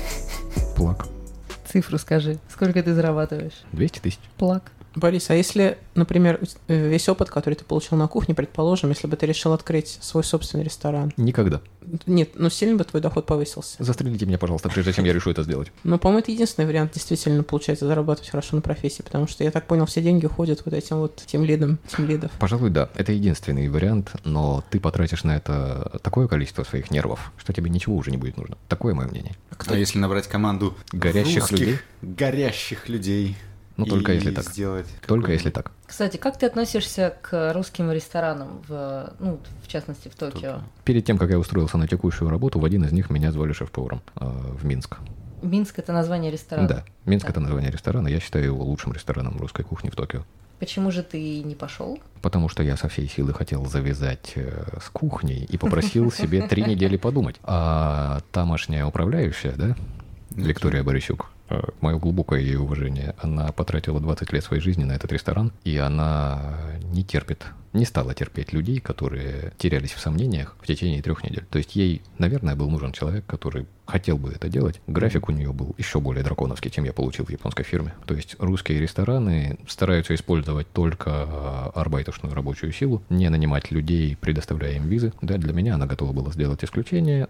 S4: Плак.
S1: Цифру скажи. Сколько ты зарабатываешь?
S4: двести тысяч.
S1: Плак.
S2: Борис, а если, например, э, весь опыт, который ты получил на кухне, предположим, если бы ты решил открыть свой собственный ресторан,
S4: Никогда.
S2: нет, ну сильно бы твой доход повысился?
S4: Застрелите меня, пожалуйста, прежде чем я решу это сделать.
S2: Ну, по-моему, это единственный вариант действительно получается зарабатывать хорошо на профессии, потому что, я так понял, все деньги уходят вот этим вот тем лидам, тем лидов.
S4: Пожалуй, да, это единственный вариант, но ты потратишь на это такое количество своих нервов, что тебе ничего уже не будет нужно. Такое мое мнение.
S3: А если набрать команду
S4: Горящих
S3: русских,
S4: людей?
S3: горящих людей,
S4: Ну, только
S3: и
S4: если так.
S3: сделать
S4: Только
S3: какой-нибудь-
S4: если так.
S1: Кстати, как ты относишься к русским ресторанам, в, ну, в частности, в Токио?
S4: Перед тем, как я устроился на текущую работу, в один из них меня звали шеф-поваром э, в Минск.
S1: Минск — это название ресторана.
S4: Да, Минск
S1: Да.
S4: это название ресторана, я считаю его лучшим рестораном русской кухни в Токио.
S1: Почему же ты не пошел?
S4: Потому что я со всей силы хотел завязать э, с кухней и попросил себе три недели подумать. А тамошняя управляющая, да, Виктория Борисюк, э, мое глубокое ей уважение, она потратила двадцать лет своей жизни на этот ресторан, и она не терпит, не стала терпеть людей, которые терялись в сомнениях в течение трех недель. То есть ей, наверное, был нужен человек, который хотел бы это делать. График у нее был еще более драконовский, чем я получил в японской фирме. То есть русские рестораны стараются использовать только э, арбайтошную рабочую силу, не нанимать людей, предоставляя им визы. Да, для меня она готова была сделать исключение,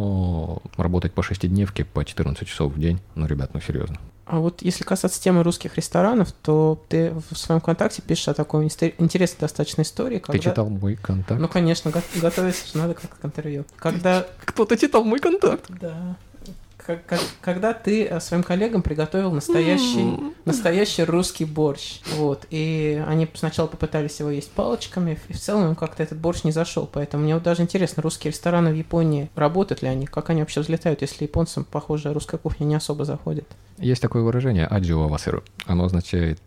S4: но работать по шестидневке по четырнадцать часов в день, ну, ребят, ну, серьезно.
S2: А вот если касаться темы русских ресторанов, то ты в своем контакте пишешь о такой инстер- интересной достаточно истории.
S4: Ты читал мой контакт?
S2: Ну, конечно, го- готовиться же надо как к интервью. Когда...
S4: Кто-то читал мой контакт?
S2: Да. Как- как- Когда ты э, своим коллегам приготовил настоящий, настоящий русский борщ. Вот. И они сначала попытались его есть палочками, и в целом им как-то этот борщ не зашел. Поэтому мне вот даже интересно, русские рестораны в Японии, работают ли они? Как они вообще взлетают, если японцам, похоже, русская кухня не особо заходит?
S4: Есть такое выражение «аджио васеру». Оно означает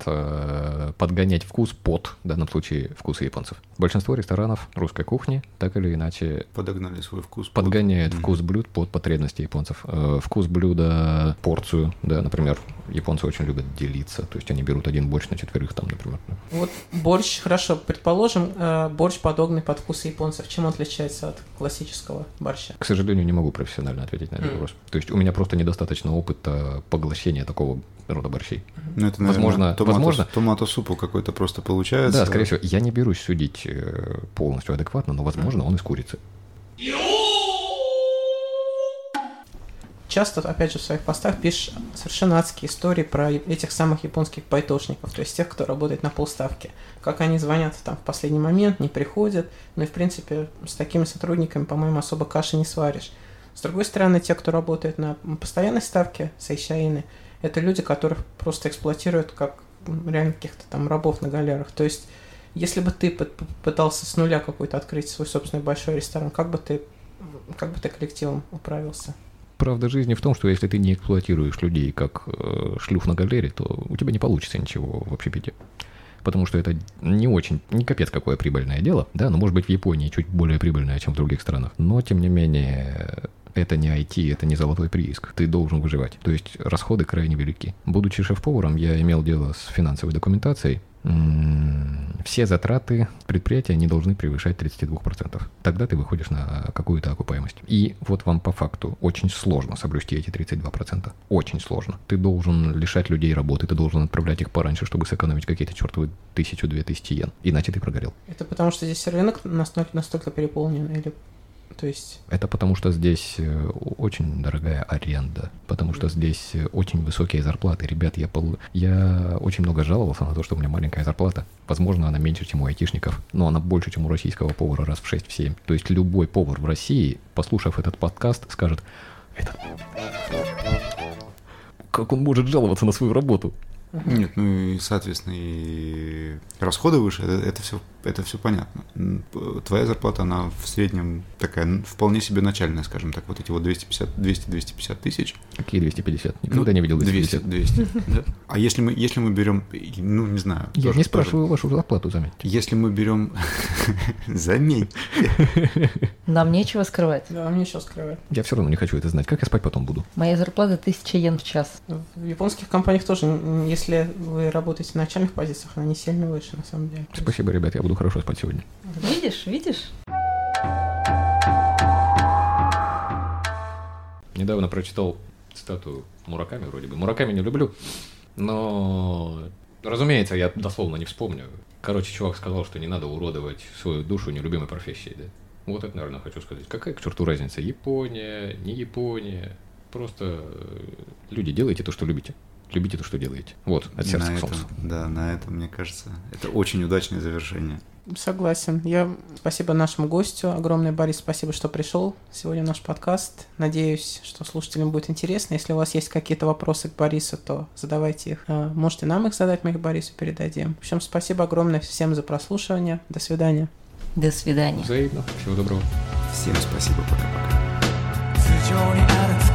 S4: э, подгонять вкус под, в данном случае, вкусы японцев. Большинство ресторанов русской кухни так или иначе
S3: Подогнали свой вкус. под-
S4: подгоняют
S3: Мгм.
S4: вкус блюд под потребности японцев. Э, вкус блюда, порцию, да, например, японцы очень любят делиться, то есть они берут один борщ на четверых там, например. да.
S2: Вот борщ, хорошо, предположим, э, борщ подогнанный под вкусы японцев. Чем он отличается от классического борща?
S4: К сожалению, не могу профессионально ответить на этот
S2: Мгм.
S4: вопрос. То есть у меня просто недостаточно опыта поглощения такого рода борщей.
S3: Ну, это,
S4: возможно,
S3: наверное, томато,
S4: возможно,
S3: томато-супу какой-то просто получается.
S4: Да, скорее всего, я не берусь судить полностью адекватно, но, возможно, он из курицы.
S2: Часто, опять же, в своих постах пишешь совершенно адские истории про этих самых японских байтошников, то есть тех, кто работает на полставки. Как они звонят там в последний момент, не приходят, ну и, в принципе, с такими сотрудниками, по-моему, особо каши не сваришь. С другой стороны, те, кто работает на постоянной ставке, сейсяины, это люди, которых просто эксплуатируют как реально каких-то там рабов на галерах. То есть, если бы ты пытался с нуля какой-то открыть свой собственный большой ресторан, как бы ты, как бы ты коллективом управился?
S4: Правда жизни в том, что если ты не эксплуатируешь людей как э, шлюх на галере, то у тебя не получится ничего в общепите. Потому что это не очень, не капец какое прибыльное дело, да, но может быть в Японии чуть более прибыльное, чем в других странах. Но, тем не менее, это не ай ти, это не золотой прииск. Ты должен выживать. То есть расходы крайне велики. Будучи шеф-поваром, я имел дело с финансовой документацией. Все затраты предприятия не должны превышать тридцать два процента. Тогда ты выходишь на какую-то окупаемость. И вот вам по факту очень сложно соблюсти эти тридцать два процента. Очень сложно. Ты должен лишать людей работы, ты должен отправлять их пораньше, чтобы сэкономить какие-то чертовы тысячу-две тысячи йен. Иначе ты прогорел.
S2: Это потому что здесь рынок настолько, настолько переполнен или... То есть...
S4: Это потому что здесь очень дорогая аренда, потому что здесь очень высокие зарплаты. Ребят, я, пол... я очень много жаловался на то, что у меня маленькая зарплата. Возможно, она меньше, чем у айтишников, но она больше, чем у российского повара раз в шесть-семь. То есть любой повар в России, послушав этот подкаст, скажет: «Этот... как он может жаловаться на свою работу?»
S3: Нет, ну и, соответственно, и расходы выше, это, это, все, это все понятно. Твоя зарплата, она в среднем такая, вполне себе начальная, скажем так, вот эти вот двести пятьдесят, двести-двести пятьдесят тысяч.
S4: Какие двести пятьдесят? Никогда ну, не видел двести пятьдесят.
S3: двести, двести, да. А если мы, если мы берем, ну, не знаю...
S4: Я тоже, не спрашиваю тоже, вашу зарплату, заметьте.
S3: Если мы берем... Заметьте.
S1: Нам нечего скрывать.
S2: Да, нам нечего скрывать.
S4: Я все равно не хочу это знать. Как я спать потом буду?
S1: Моя зарплата тысяча йен в час.
S2: В японских компаниях тоже, если вы работаете на начальных позициях, она не сильно выше, на самом деле.
S4: Спасибо, ребят, я буду хорошо спать сегодня.
S1: Видишь, видишь?
S4: Недавно прочитал цитату Мураками вроде бы. Мураками не люблю, но, разумеется, я дословно не вспомню. Короче, чувак сказал, что не надо уродовать свою душу нелюбимой профессией, да? Вот это, наверное, хочу сказать. Какая к черту разница? Япония, не Япония. Просто люди, делайте то, что любите. Любите то, что делаете. Вот, от сердца к солнцу.
S3: Да, на этом, мне кажется, это очень удачное завершение.
S2: Согласен. Я спасибо нашему гостю. Огромное, Борис, спасибо, что пришел сегодня в наш подкаст. Надеюсь, что слушателям будет интересно. Если у вас есть какие-то вопросы к Борису, то задавайте их. Можете нам их задать, мы их Борису передадим. В общем, спасибо огромное всем за прослушивание. До свидания.
S1: До свидания.
S4: Взаимно. Всего доброго.
S3: Всем спасибо. Пока-пока.